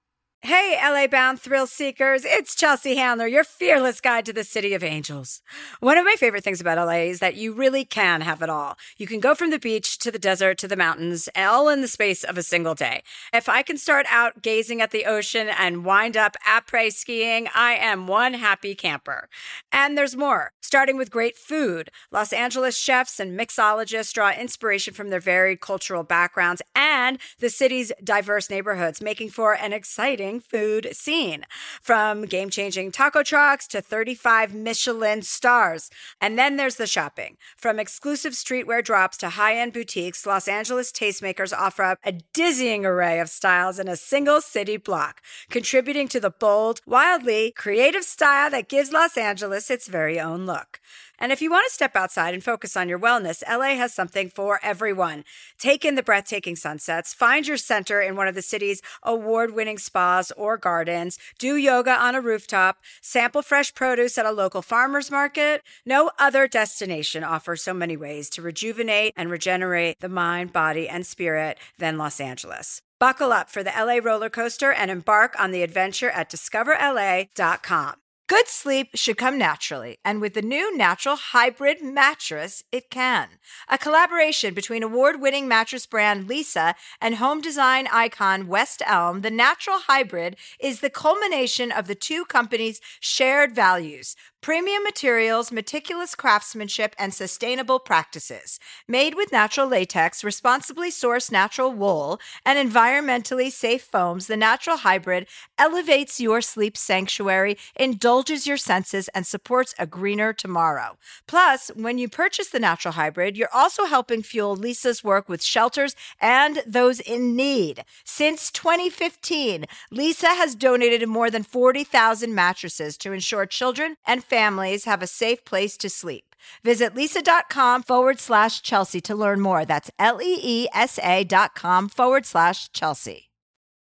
Hey, L A-bound thrill seekers, it's Chelsea Handler, your fearless guide to the City of Angels. One of my favorite things about L A is that you really can have it all. You can go from the beach to the desert to the mountains, all in the space of a single day. If I can start out gazing at the ocean and wind up après skiing, I am one happy camper. And there's more, starting with great food. Los Angeles chefs and mixologists draw inspiration from their varied cultural backgrounds and the city's diverse neighborhoods, making for an exciting food scene, from game-changing taco trucks to thirty-five Michelin stars. And then there's the shopping. From exclusive streetwear drops to high-end boutiques, Los Angeles tastemakers offer up a dizzying array of styles in a single city block, contributing to the bold, wildly creative style that gives Los Angeles its very own look. And if you want to step outside and focus on your wellness, L A has something for everyone. Take in the breathtaking sunsets, find your center in one of the city's award-winning spas or gardens, do yoga on a rooftop, sample fresh produce at a local farmer's market. No other destination offers so many ways to rejuvenate and regenerate the mind, body, and spirit than Los Angeles. Buckle up for the L A roller coaster and embark on the adventure at discover L A dot com.
Good sleep should come naturally, and with the new Natural Hybrid mattress, it can. A collaboration between award-winning mattress brand Leesa and home design icon West Elm, the Natural Hybrid is the culmination of the two companies' shared values: premium materials, meticulous craftsmanship, and sustainable practices. Made with natural latex, responsibly sourced natural wool, and environmentally safe foams, the Natural Hybrid elevates your sleep sanctuary, indulges your senses, and supports a greener tomorrow. Plus, when you purchase the Natural Hybrid, you're also helping fuel Leesa's work with shelters and those in need. Since twenty fifteen, Leesa has donated more than forty thousand mattresses to ensure children and families have a safe place to sleep. Visit Leesa.com forward slash Chelsea to learn more. That's L-E-E-S-A dot com forward slash Chelsea.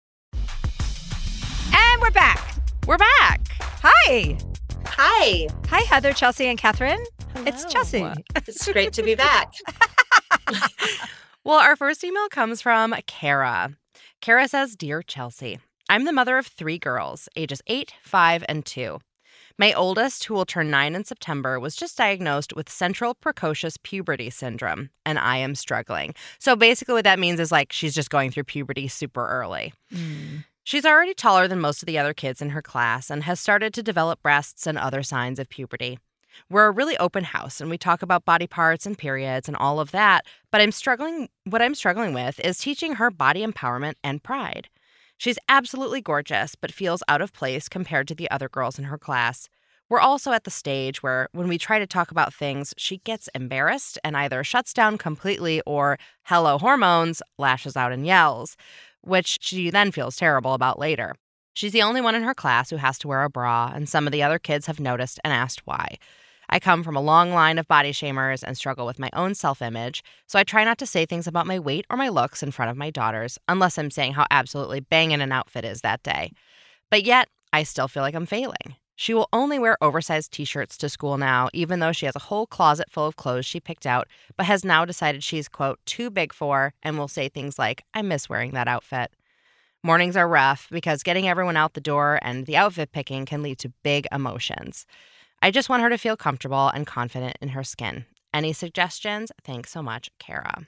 And we're back.
We're back.
Hi.
Hi,
Hi, Heather, Chelsea, and Catherine. It's
Hello.
Chelsea.
it's great to be back.
Well, our first email comes from Kara. Kara says, Dear Chelsea, I'm the mother of three girls, ages eight, five, and two. My oldest, who will turn nine in September, was just diagnosed with central precocious puberty syndrome, and I am struggling. So basically what that means is like she's just going through puberty super early.
Mm.
She's already taller than most of the other kids in her class and has started to develop breasts and other signs of puberty. We're a really open house, and we talk about body parts and periods and all of that, but I'm struggling. What I'm struggling with is teaching her body empowerment and pride. She's absolutely gorgeous, but feels out of place compared to the other girls in her class. We're also at the stage where when we try to talk about things, she gets embarrassed and either shuts down completely or, hello hormones, lashes out and yells, which she then feels terrible about later. She's the only one in her class who has to wear a bra, and some of the other kids have noticed and asked why. I come from a long line of body shamers and struggle with my own self-image, so I try not to say things about my weight or my looks in front of my daughters, unless I'm saying how absolutely banging an outfit is that day. But yet, I still feel like I'm failing. She will only wear oversized t-shirts to school now, even though she has a whole closet full of clothes she picked out, but has now decided she's, quote, too big for, and will say things like, I miss wearing that outfit. Mornings are rough because getting everyone out the door and the outfit picking can lead to big emotions. I just want her to feel comfortable and confident in her skin. Any suggestions? Thanks so much, Kara.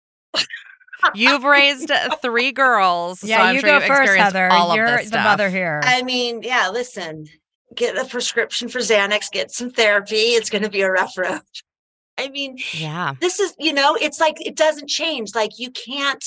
You've raised three girls.
Yeah,
so I'm
you
sure
go
you've
first,
experienced
Heather.
all of
You're
this
the
stuff.
mother here.
I mean, yeah, listen, get a prescription for Xanax, get some therapy. It's going to be a rough road. I mean,
Yeah.
this is, you know, it's like, it doesn't change. Like you can't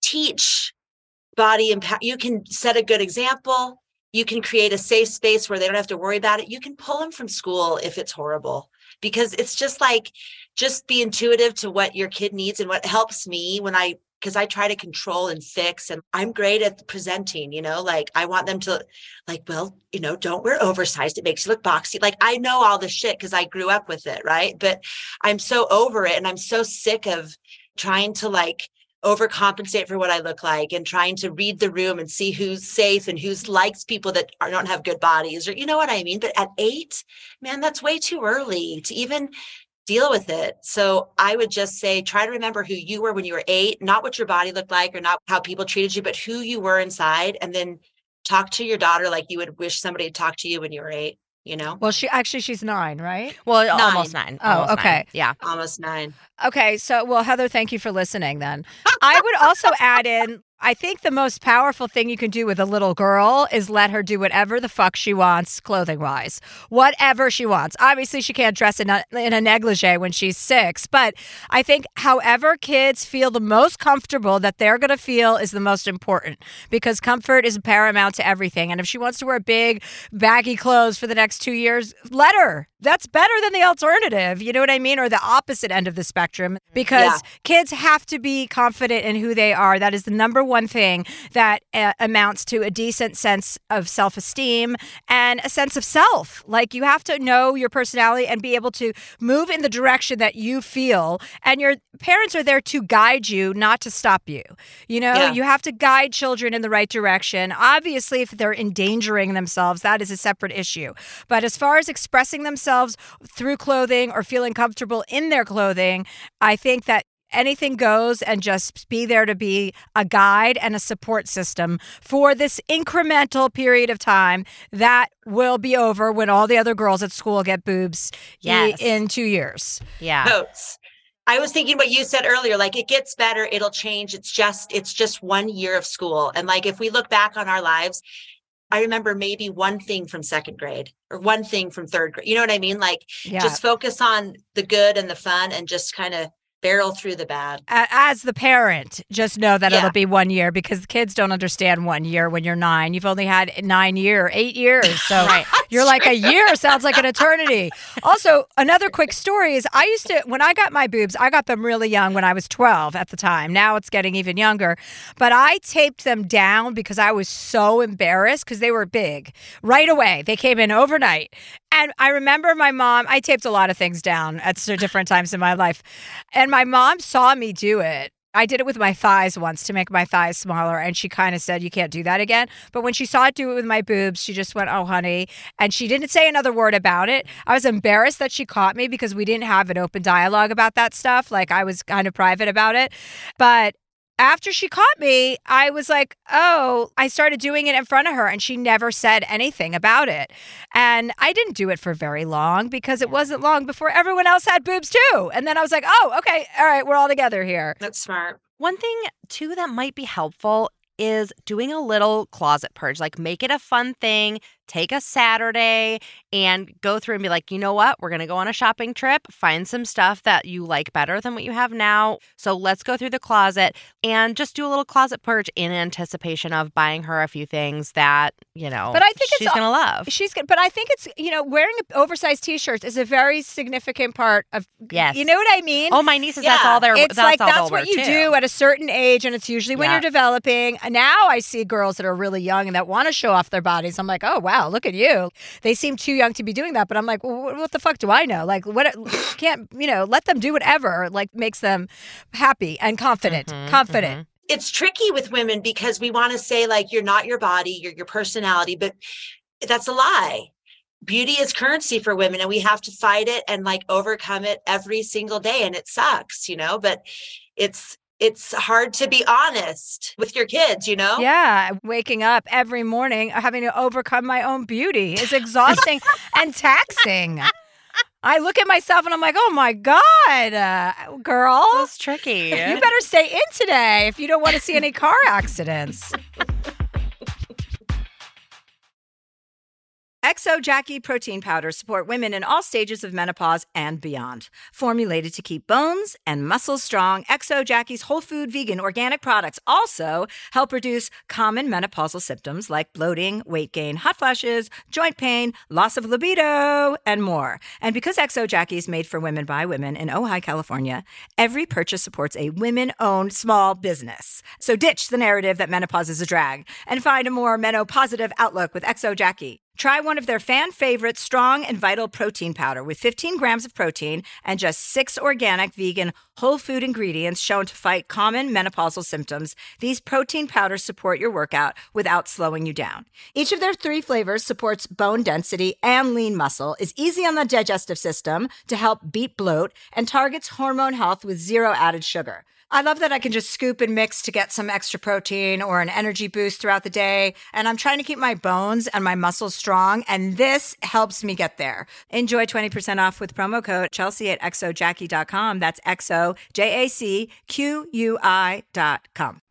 teach body impact. You can set a good example. You can create a safe space where they don't have to worry about it. You can pull them from school if it's horrible, because it's just like, just be intuitive to what your kid needs. And what helps me when I, because I try to control and fix, and I'm great at presenting, you know, like I want them to like, well, you know, don't wear oversized. It makes you look boxy. Like I know all this shit because I grew up with it. Right. But I'm so over it. And I'm so sick of trying to like overcompensate for what I look like and trying to read the room and see who's safe and who's likes people that are, don't have good bodies, or, you know what I mean? But at eight, man, that's way too early to even deal with it. So I would just say, try to remember who you were when you were eight, not what your body looked like or not how people treated you, but who you were inside. And then talk to your daughter like you would wish somebody had talked to you when you were eight, you know?
Well, she actually, she's nine, right?
Well,
Nine.
almost nine.
Oh,
Almost
okay.
nine. Yeah.
Almost nine.
Okay, so, well, Heather, thank you for listening then. I would also add in, I think the most powerful thing you can do with a little girl is let her do whatever the fuck she wants clothing-wise. Whatever she wants. Obviously, she can't dress in a, in a negligee when she's six, but I think however kids feel the most comfortable that they're going to feel is the most important, because comfort is paramount to everything. And if she wants to wear big, baggy clothes for the next two years, let her. That's better than the alternative, you know what I mean? Or the opposite end of the spectrum, because
Yeah.
kids have to be confident in who they are. That is the number one thing that uh, amounts to a decent sense of self-esteem and a sense of self. Like, you have to know your personality and be able to move in the direction that you feel. And your parents are there to guide you, not to stop you. You know,
Yeah.
you have to guide children in the right direction. Obviously, if they're endangering themselves, that is a separate issue. But as far as expressing themselves through clothing or feeling comfortable in their clothing, I think that anything goes, and just be there to be a guide and a support system for this incremental period of time that will be over when all the other girls at school get boobs
Yes.
i- in two years.
Yeah.
Totes. I was thinking what you said earlier, like it gets better, it'll change. It's just, it's just one year of school. And like, if we look back on our lives, I remember maybe one thing from second grade or one thing from third grade. You know what I mean? Like
Yeah.
just focus on the good and the fun and just kind of barrel through the bad.
A- As the parent, just know that
Yeah.
it'll be one year, because the kids don't understand one year when you're nine. You've only had nine year, eight years. So
Right.
you're like, a year sounds like an eternity. Also, another quick story is I used to, when I got my boobs, I got them really young when I was twelve at the time. Now it's getting even younger. But I taped them down because I was so embarrassed because they were big right away. They came in overnight. And I remember my mom, I taped a lot of things down at so different times in my life. And my mom saw me do it. I did it with my thighs once to make my thighs smaller. And she kind of said, you can't do that again. But when she saw it do it with my boobs, she just went, oh, honey. And she didn't say another word about it. I was embarrassed that she caught me because we didn't have an open dialogue about that stuff. Like, I was kind of private about it. But after she caught me, I was like, oh, I started doing it in front of her, and she never said anything about it. And I didn't do it for very long, because it wasn't long before everyone else had boobs too. And then I was like, oh, okay, all right, we're all together here.
That's smart.
One thing, too, that might be helpful is doing a little closet purge. Like, make it a fun thing. Take a Saturday and go through and be like, you know what? We're going to go on a shopping trip, find some stuff that you like better than what you have now. So let's go through the closet and just do a little closet purge in anticipation of buying her a few things that, you know,
But I think
she's
it's
going to love.
She's good, but I think it's, you know, wearing oversized t-shirts is a very significant part of,
Yes.
you know what I mean?
Oh, my nieces, that's
Yeah.
all they're
It's
that's
like
all
that's
they'll
what
wear,
you
too.
do at a certain age, and it's usually when
Yeah.
you're developing. Now I see girls that are really young and that want to show off their bodies. I'm like, oh wow, look at you. They seem too young to be doing that, but I'm like, well, what the fuck do I know? Like, what can't you know? Let them do whatever like makes them happy and confident.
Mhm,
confident.
It's tricky with women because we want to say like, you're not your body, you're your personality, but that's a lie. Beauty is currency for women, and we have to fight it and like overcome it every single day. And it sucks, you know, but it's, it's hard to be honest with your kids, you know?
Yeah, waking up every morning having to overcome my own beauty is exhausting and taxing. I look at myself and I'm like, oh my God, uh, girl.
That's tricky.
You better stay in today if you don't want to see any car accidents. X O Jackie protein powders support women in all stages of menopause and beyond. Formulated to keep bones and muscles strong, X O Jackie's whole food vegan organic products also help reduce common menopausal symptoms like bloating, weight gain, hot flashes, joint pain, loss of libido, and more. And because X O Jackie is made for women by women in Ojai, California, every purchase supports a women-owned small business. So ditch the narrative that menopause is a drag and find a more menopositive outlook with X O Jackie. Try one of their fan favorite strong and vital protein powder with fifteen grams of protein and just six organic vegan whole food ingredients shown to fight common menopausal symptoms. These protein powders support your workout without slowing you down. Each of their three flavors supports bone density and lean muscle, is easy on the digestive system to help beat bloat, and targets hormone health with zero added sugar. I love that I can just scoop and mix to get some extra protein or an energy boost throughout the day. And I'm trying to keep my bones and my muscles strong, and this helps me get there. Enjoy twenty percent off with promo code Chelsea at X O Jackie dot com. That's X O J A C Q U I dot com.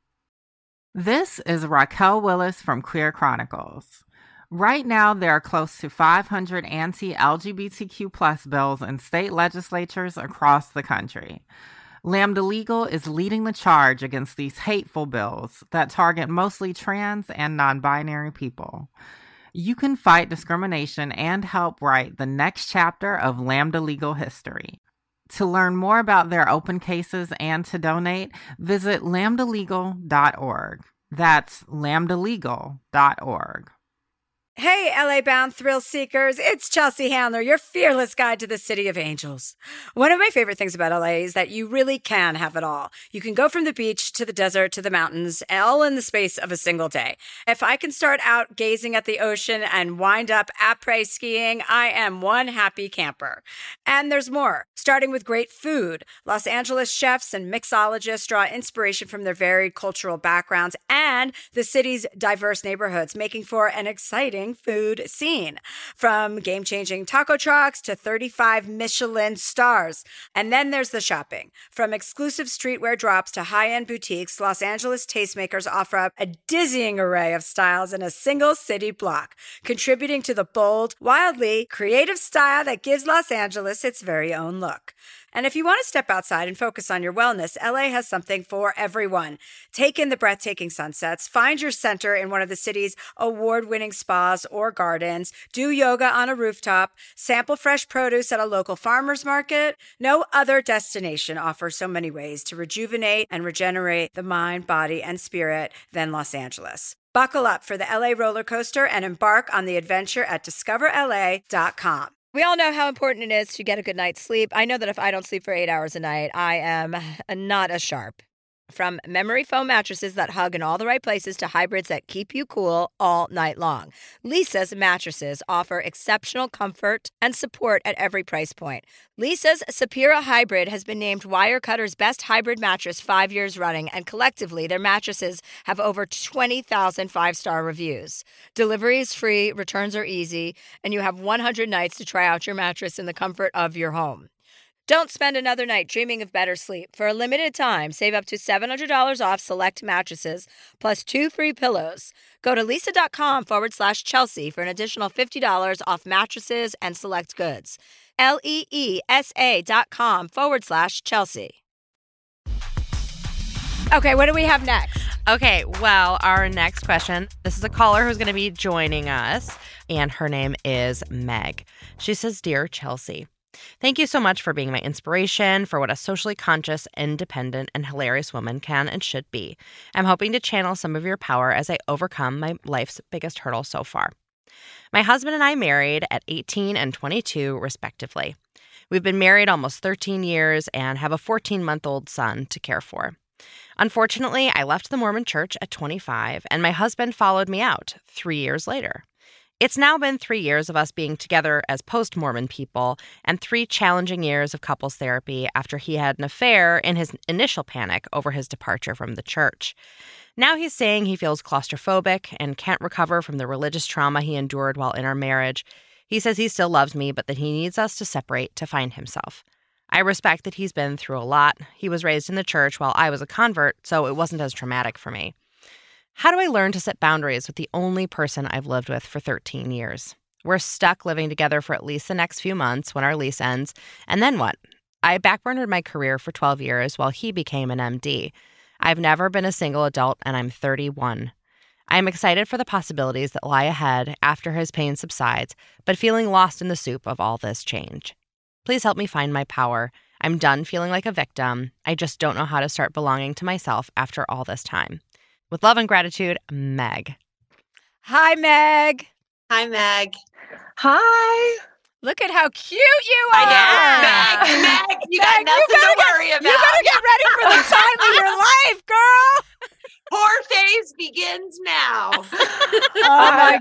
This is Raquel Willis from Queer Chronicles. Right now, there are close to five hundred anti-L G B T Q plus bills in state legislatures across the country. Lambda Legal is leading the charge against these hateful bills that target mostly trans and non-binary people. You can fight discrimination and help write the next chapter of Lambda Legal history. To learn more about their open cases and to donate, visit lambda legal dot org. That's lambda legal dot org.
Hey, L A-bound thrill seekers, it's Chelsea Handler, your fearless guide to the City of Angels. One of my favorite things about L A is that you really can have it all. You can go from the beach to the desert to the mountains, all in the space of a single day. If I can start out gazing at the ocean and wind up après skiing, I am one happy camper. And there's more. Starting with great food, Los Angeles chefs and mixologists draw inspiration from their varied cultural backgrounds and the city's diverse neighborhoods, making for an exciting food scene. From game-changing taco trucks to thirty-five Michelin stars. And then there's the shopping. From exclusive streetwear drops to high-end boutiques, Los Angeles tastemakers offer up a dizzying array of styles in a single city block, contributing to the bold, wildly creative style that gives Los Angeles its very own look. And if you want to step outside and focus on your wellness, L A has something for everyone. Take in the breathtaking sunsets, find your center in one of the city's award-winning spas or gardens, do yoga on a rooftop, sample fresh produce at a local farmer's market. No other destination offers so many ways to rejuvenate and regenerate the mind, body, and spirit than Los Angeles. Buckle up for the L A roller coaster and embark on the adventure at discover L A dot com. We all know how important it is to get a good night's sleep. I know that if I don't sleep for eight hours a night, I am not as sharp. From memory foam mattresses that hug in all the right places to hybrids that keep you cool all night long, Lisa's mattresses offer exceptional comfort and support at every price point. Lisa's Sapira Hybrid has been named Wirecutter's best hybrid mattress five years running, and collectively their mattresses have over twenty thousand five-star reviews. Delivery is free, returns are easy, and you have one hundred nights to try out your mattress in the comfort of your home. Don't spend another night dreaming of better sleep. For a limited time, save up to seven hundred dollars off select mattresses, plus two free pillows. Go to lisa.com forward slash Chelsea for an additional fifty dollars off mattresses and select goods. L-E-E-S-A dot com forward slash Chelsea. Okay, what do we have next?
Okay, well, our next question, this is a caller who's going to be joining us, and her name is Meg. She says, Dear Chelsea, thank you so much for being my inspiration for what a socially conscious, independent, and hilarious woman can and should be. I'm hoping to channel some of your power as I overcome my life's biggest hurdle so far. My husband and I married at eighteen and twenty-two, respectively. We've been married almost thirteen years and have a fourteen-month-old son to care for. Unfortunately, I left the Mormon Church at twenty-five, and my husband followed me out three years later. It's now been three years of us being together as post-Mormon people and three challenging years of couples therapy after he had an affair in his initial panic over his departure from the church. Now he's saying he feels claustrophobic and can't recover from the religious trauma he endured while in our marriage. He says he still loves me, but that he needs us to separate to find himself. I respect that he's been through a lot. He was raised in the church while I was a convert, so it wasn't as traumatic for me. How do I learn to set boundaries with the only person I've lived with for thirteen years? We're stuck living together for at least the next few months when our lease ends. And then what? I backburnered my career for twelve years while he became an M D. I've never been a single adult, and I'm thirty-one. I'm excited for the possibilities that lie ahead after his pain subsides, but feeling lost in the soup of all this change. Please help me find my power. I'm done feeling like a victim. I just don't know how to start belonging to myself after all this time. With love and gratitude, Meg.
Hi, Meg.
Hi, Meg.
Hi.
Look at how cute you are.
I know. Meg, Meg, you got
Meg,
nothing
you
to
get,
worry about.
You better get ready for the time of your life, girl.
Poor phase begins now.
Oh, my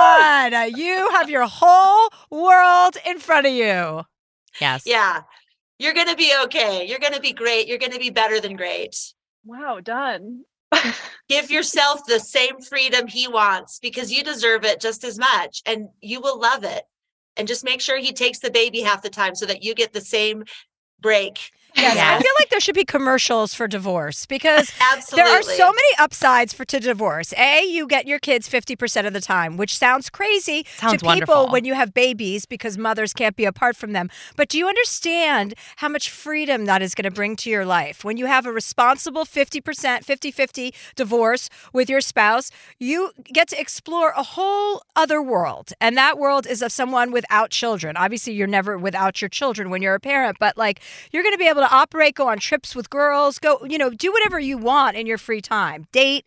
God. You have your whole world in front of you.
Yes.
Yeah. You're going to be okay. You're going to be great. You're going to be better than great.
Wow, done.
Give yourself the same freedom he wants because you deserve it just as much and you will love it. And just make sure he takes the baby half the time so that you get the same break.
Yes,
Yes.
I feel like there should be commercials for divorce because
Absolutely.
there are so many upsides for to divorce. A, you get your kids fifty percent of the time, which sounds crazy
Sounds
to people
wonderful.
when you have babies because mothers can't be apart from them. But do you understand how much freedom that is going to bring to your life? When you have a responsible fifty percent, fifty-fifty divorce with your spouse, you get to explore a whole other world. And that world is of someone without children. Obviously, you're never without your children when you're a parent, but like you're going to be able to operate, go on trips with girls, go, you know, do whatever you want in your free time, date.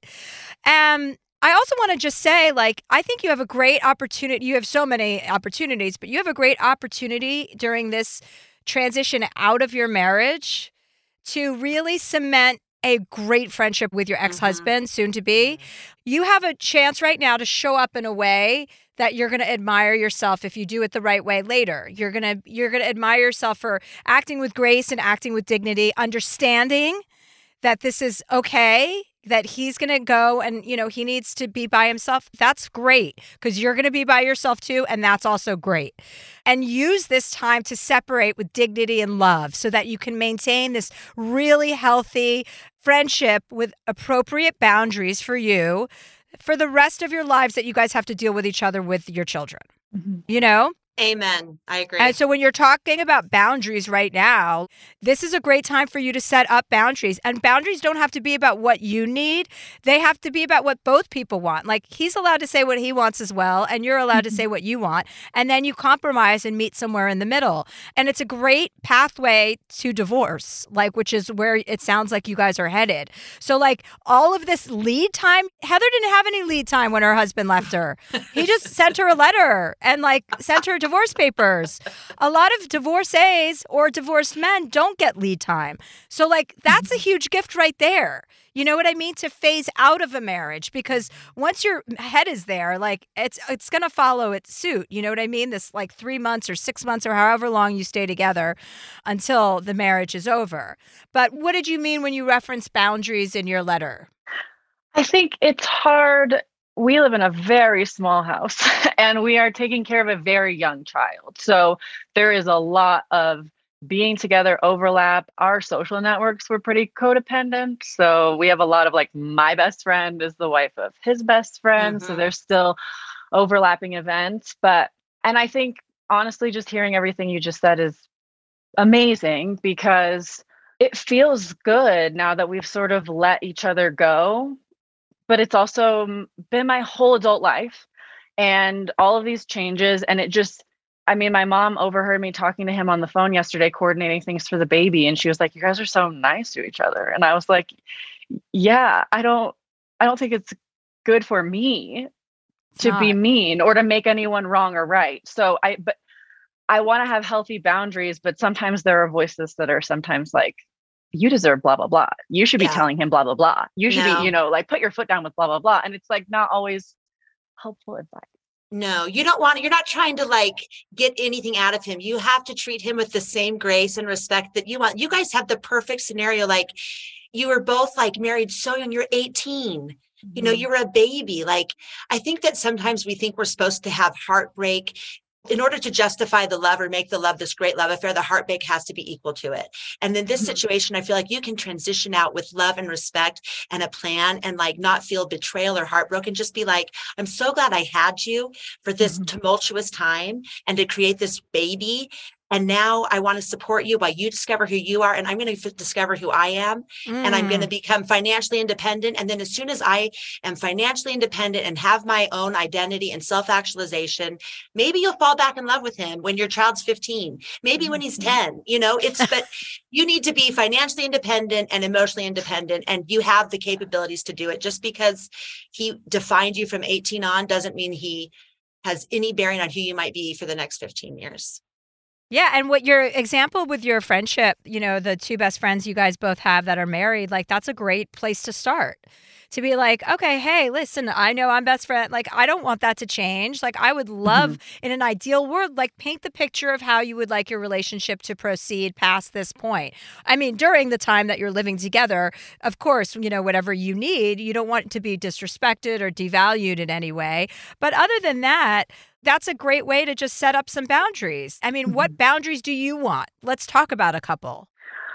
And I also want to just say, like, I think you have a great opportunity. You have so many opportunities, but you have a great opportunity during this transition out of your marriage to really cement a great friendship with your ex-husband, soon to be. You have a chance right now to show up in a way that you're going to admire yourself if you do it the right way later. You're going to you're going to admire yourself for acting with grace and acting with dignity, understanding that this is okay, that he's going to go and, you know, he needs to be by himself. That's great because you're going to be by yourself too, and that's also great. And use this time to separate with dignity and love so that you can maintain this really healthy friendship with appropriate boundaries for you for the rest of your lives that you guys have to deal with each other with your children.
Mm-hmm.
You know?
Amen. I agree.
And so when you're talking about boundaries right now, this is a great time for you to set up boundaries. And boundaries don't have to be about what you need. They have to be about what both people want. Like he's allowed to say what he wants as well, and you're allowed to say what you want. And then you compromise and meet somewhere in the middle. And it's a great pathway to divorce, like which is where it sounds like you guys are headed. So like all of this lead time, Heather didn't have any lead time when her husband left her. He just sent her a letter and like sent her divorce papers. A lot of divorcees or divorced men don't get lead time. So like that's a huge gift right there. You know what I mean? To phase out of a marriage, because once your head is there, like it's it's going to follow its suit. You know what I mean? This like three months or six months or however long you stay together until the marriage is over. But what did you mean when you referenced boundaries in your letter?
I think it's hard. We live in a very small house and we are taking care of a very young child. So there is a lot of being together, overlap. Our social networks were pretty codependent. So we have a lot of like, my best friend is the wife of his best friend.
Mm-hmm.
So there's still overlapping events. But, and I think honestly, just hearing everything you just said is amazing because it feels good now that we've sort of let each other go. But it's also been my whole adult life and all of these changes. And it just, I mean, my mom overheard me talking to him on the phone yesterday, coordinating things for the baby. And she was like, you guys are so nice to each other. And I was like, yeah, I don't, I don't think it's good for me
It's
to
not.
be mean or to make anyone wrong or right. So I, but I want to have healthy boundaries, but sometimes there are voices that are sometimes like, you deserve blah, blah, blah. You should be
Yeah.
telling him blah, blah, blah. You should
No.
be, you know, like put your foot down with blah, blah, blah. And it's like not always helpful advice.
No, you don't want, you're not trying to like get anything out of him. You have to treat him with the same grace and respect that you want. You guys have the perfect scenario. Like you were both like married so young, you're eighteen. Mm-hmm. You know, you were a baby. Like, I think that sometimes we think we're supposed to have heartbreak in order to justify the love or make the love this great love affair. The heartbreak has to be equal to it. And in this mm-hmm. situation, I feel like you can transition out with love and respect and a plan and like not feel betrayal or heartbroken. Just be like, I'm so glad I had you for this mm-hmm. tumultuous time and to create this baby. And now I want to support you while you discover who you are. And I'm going to f- discover who I am. Mm. And I'm going to become financially independent. And then as soon as I am financially independent and have my own identity and self-actualization, maybe you'll fall back in love with him when your child's fifteen, maybe when he's ten, you know, it's, but you need to be financially independent and emotionally independent. And you have the capabilities to do it. Just because he defined you from eighteen on doesn't mean he has any bearing on who you might be for the next fifteen years.
Yeah. And what your example with your friendship, you know, the two best friends you guys both have that are married, like that's a great place to start. To be like, okay, hey, listen, I know I'm best friend. Like, I don't want that to change. Like, I would love mm-hmm. in an ideal world, like paint the picture of how you would like your relationship to proceed past this point. I mean, during the time that you're living together, of course, you know, whatever you need, you don't want it to be disrespected or devalued in any way. But other than that, that's a great way to just set up some boundaries. I mean, mm-hmm. what boundaries do you want? Let's talk about a couple.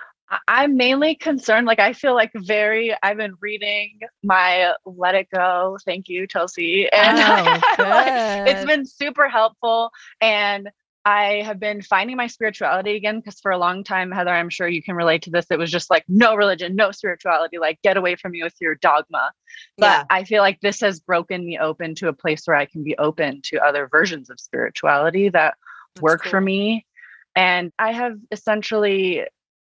I'm mainly concerned, like, I feel like very, I've been reading my Let It Go. Thank you, Chelsea. And
oh,
like, it's been super helpful. And I have been finding my spirituality again, because for a long time, Heather, I'm sure you can relate to this. It was just like, no religion, no spirituality, like get away from me with your dogma. But yeah. I feel like this has broken me open to a place where I can be open to other versions of spirituality that That's work cool. for me. And I have essentially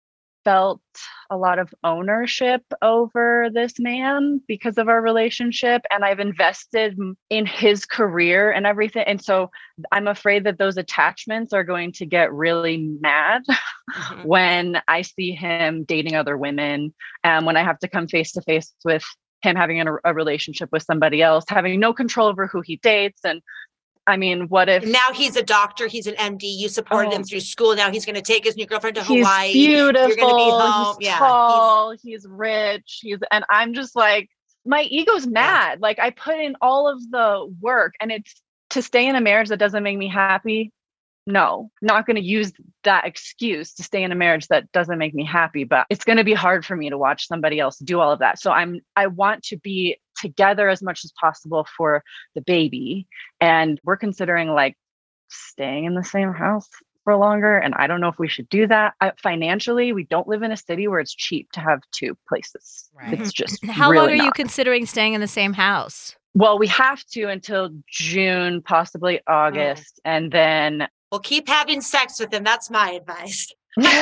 felt a lot of ownership over this man because of our relationship. And I've invested in his career and everything. And so I'm afraid that those attachments are going to get really mad mm-hmm. when I see him dating other women. And when I have to come face to face with him having a, a relationship with somebody else, having no control over who he dates. And I mean, what if
now he's a doctor, he's an M D, you supported oh. him through school. Now he's going to take his new girlfriend to
he's
Hawaii.
Beautiful.
You're going to be home.
He's
yeah.
tall. He's, he's rich. He's, and I'm just like, my ego's mad. Yeah. Like I put in all of the work and it's to stay in a marriage that doesn't make me happy. No, not going to use that excuse to stay in a marriage that doesn't make me happy, but it's going to be hard for me to watch somebody else do all of that. So I'm, I want to be together as much as possible for the baby. And we're considering like staying in the same house for longer. And I don't know if we should do that. I, financially, we don't live in a city where it's cheap to have two places. Right. It's just
How
really
long are
not.
you considering staying in the same house?
Well, we have to until June, possibly August. Oh. And then
well, keep having sex with him. That's my advice.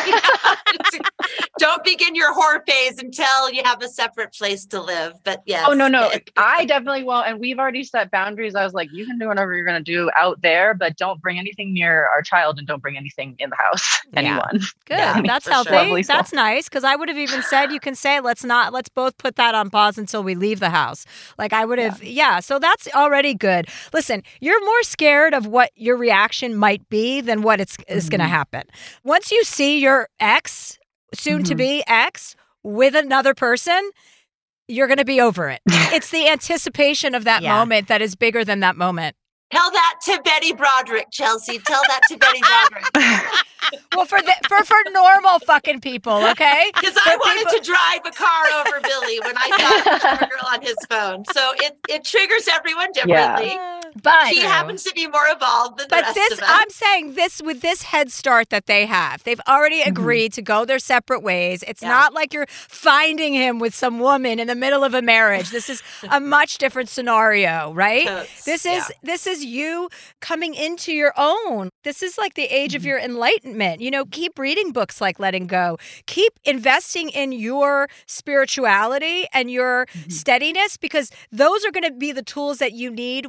Don't begin your whore phase until you have a separate place to live. But yes.
Oh, no, no. I definitely won't. And we've already set boundaries. I was like, you can do whatever you're going to do out there, but don't bring anything near our child and don't bring anything in the house. Yeah. Anyone.
Good. Yeah, that's healthy. Sure. That's nice. Because I would have even said, you can say, let's not, let's both put that on pause until we leave the house. Like I would have. Yeah. yeah. So that's already good. Listen, you're more scared of what your reaction might be than what it's mm-hmm. is going to happen. Once you see your ex, soon to be mm-hmm. ex with another person, you're going to be over it. It's the anticipation of that yeah. moment that is bigger than that moment.
Tell that to Betty Broderick, Chelsea. Tell that to Betty Broderick.
Well, for the, for for normal fucking people, okay?
Because I wanted people... to drive a car over Billy when I saw the girl on his phone. So it, it triggers everyone differently.
Yeah. But
she happens to be more evolved than the
but
rest
this,
of us.
I'm saying this with this head start that they have. They've already agreed mm-hmm. to go their separate ways. It's yeah. not like you're finding him with some woman in the middle of a marriage. This is a much different scenario, right? Totes. This is yeah. this is you coming into your own. This is like the age mm-hmm. of your enlightenment. You know, keep reading books like Letting Go. Keep investing in your spirituality and your mm-hmm. steadiness, because those are going to be the tools that you need when you feel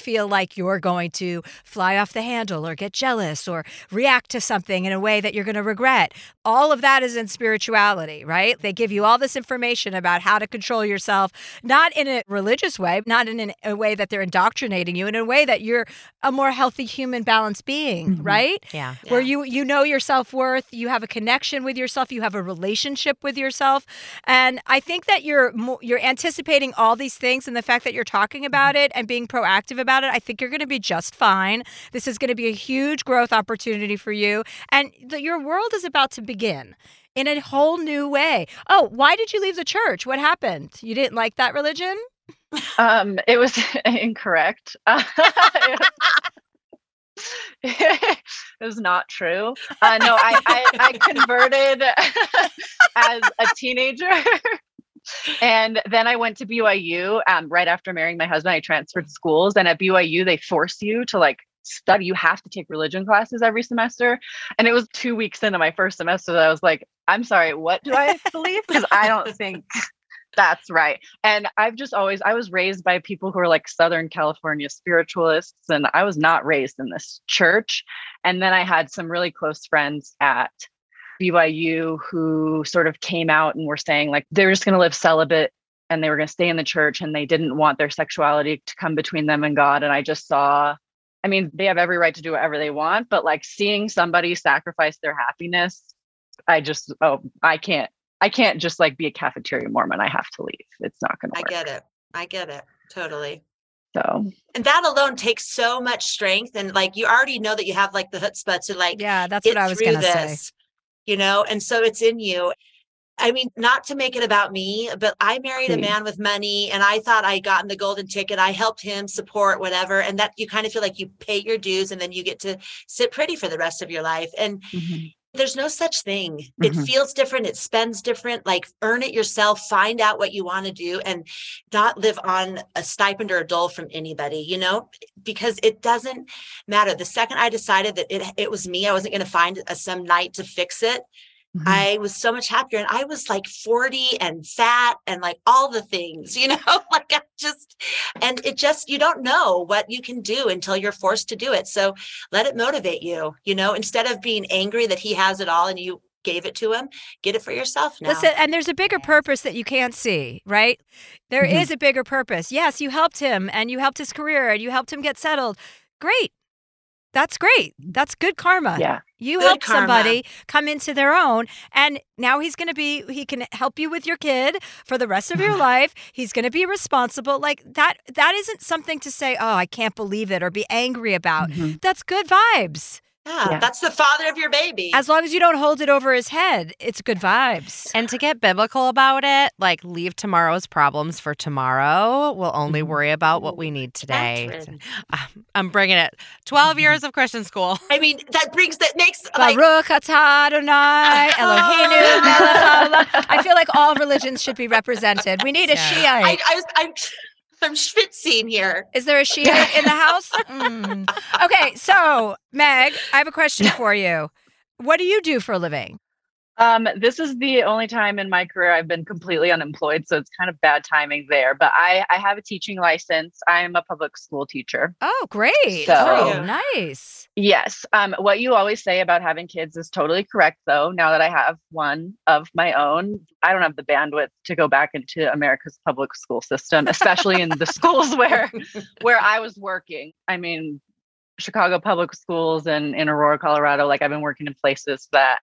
feel like you're going to fly off the handle or get jealous or react to something in a way that you're going to regret. All of that is in spirituality, right? They give you all this information about how to control yourself, not in a religious way, not in an, a way that they're indoctrinating you, in a way that you're a more healthy human balanced being, mm-hmm. right?
Yeah.
Where
Yeah.
you you know your self-worth, you have a connection with yourself, you have a relationship with yourself. And I think that you're mo- you're anticipating all these things, and the fact that you're talking about it and being proactive about it, I think you're going to be just fine. This is going to be a huge growth opportunity for you, and the, your world is about to begin in a whole new way. Oh, why did you leave the church? What happened? You didn't like that religion?
Um, it was incorrect. It was not true. Uh, no, I, I, I converted as a teenager. And then I went to B Y U um, right after marrying my husband. I transferred schools. And at B Y U, they force you to like study. You have to take religion classes every semester. And it was two weeks into my first semester that I was like, I'm sorry, what do I believe? Because I don't think that's right. And I've just always, I was raised by people who are like Southern California spiritualists, and I was not raised in this church. And then I had some really close friends at B Y U who sort of came out and were saying like, they're just going to live celibate and they were going to stay in the church and they didn't want their sexuality to come between them and God. And I just saw, I mean, they have every right to do whatever they want, but like seeing somebody sacrifice their happiness, I just, oh, I can't. I can't just like be a cafeteria Mormon. I have to leave. It's not going to
I
work.
get it. I get it. Totally.
So,
And that alone takes so much strength. And like, you already know that you have like the chutzpah to like,
Yeah, that's
get
what I was
through
going to say.
this, you know? And so it's in you. I mean, not to make it about me, but I married a
Please.
man with money and I thought I gotten the golden ticket. I helped him support whatever. And that you kind of feel like you pay your dues and then you get to sit pretty for the rest of your life. And
mm-hmm.
there's no such thing. It
Mm-hmm.
feels different. It spends different. Like earn it yourself, find out what you want to do and not live on a stipend or a dole from anybody, you know, because it doesn't matter. The second I decided that it, it was me, I wasn't going to find a, some night to fix it. Mm-hmm. I was so much happier. And I was like forty and fat and like all the things, you know, like I just, and it just, you don't know what you can do until you're forced to do it. So let it motivate you, you know, instead of being angry that he has it all and you gave it to him, get it for yourself now.
Listen, and there's a bigger purpose that you can't see, right? There
Mm-hmm.
is a bigger purpose. Yes, you helped him and you helped his career and you helped him get settled. Great. That's great. That's good karma.
Yeah.
You
Good
helped
karma.
somebody come into their own, and now he's going to be, he can help you with your kid for the rest of your life. He's going to be responsible. Like that, that isn't something to say, oh, I can't believe it or be angry about.
Mm-hmm.
That's good vibes.
Yeah,
Yeah.
that's the father of your baby.
As long as you don't hold it over his head, it's good vibes.
And to get biblical about it, like leave tomorrow's problems for tomorrow. We'll only worry about what we need today.
Catherine.
Um, I'm bringing it. twelve years of Christian school.
I mean, that brings, that makes like,
Baruch atah Adonai Eloheinu melech haolam. I feel like all religions should be represented. We need a
Yeah.
Shiite.
I, I was, I'm, I'm schwitzing here.
Is there a Shiite in the house? Mm. Okay, so Meg, I have a question for you. What do you do for a living?
Um, this is the only time in my career I've been completely unemployed, so it's kind of bad timing there. But I, I have a teaching license. I am a public school teacher.
Oh, great.
So-
oh, nice.
Yes. Um, what you always say about having kids is totally correct, though. Now that I have one of my own, I don't have the bandwidth to go back into America's public school system, especially in the schools where where I was working. I mean, Chicago public schools and in Aurora, Colorado, like I've been working in places that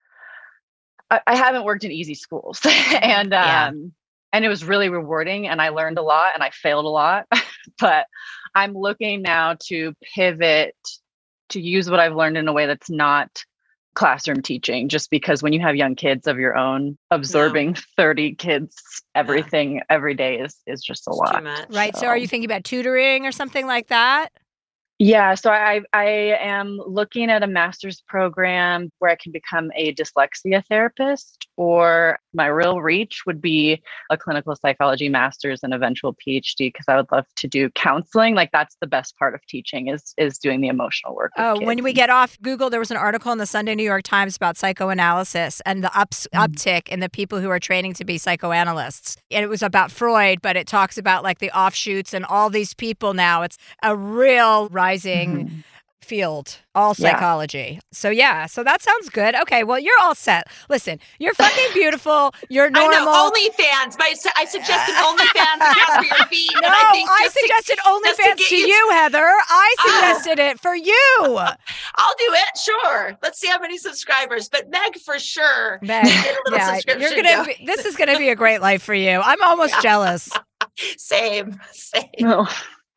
I, I haven't worked in easy schools. and um,
Yeah.
and it was really rewarding and I learned a lot and I failed a lot. But I'm looking now to pivot to use what I've learned in a way that's not classroom teaching, just because when you have young kids of your own, absorbing thirty kids, everything every day is is just a
It's
lot.
too much.
Right. So are you thinking about tutoring or something like that?
Yeah, so I I am looking at a master's program where I can become a dyslexia therapist or my real reach would be a clinical psychology master's and eventual PhD, because I would love to do counseling. Like that's the best part of teaching is is doing the emotional work. with
Oh,
kids.
when we get off Google, there was an article in the Sunday New York Times about psychoanalysis and the ups,
Mm.
uptick in the people who are training to be psychoanalysts. And it was about Freud, but it talks about like the offshoots and all these people now. It's a real rising
Mhm.
field, all
Yeah.
psychology. So yeah, so that sounds good. Okay, well, you're all set. Listen, you're fucking beautiful. You're
I
normal.
know OnlyFans. My, I suggested OnlyFans account for your feed.
No,
and I, think
I
just to-
suggested
just to
OnlyFans
get
to
you-
you, Heather. I
Oh.
suggested it for you.
I'll do it. Sure. Let's see how many subscribers. But Meg, for sure,
Meg,
get a little
yeah,
subscription.
you're gonna.
going.
Be, this is gonna be a great life for you. I'm almost
Yeah.
jealous.
Same. Same.
No.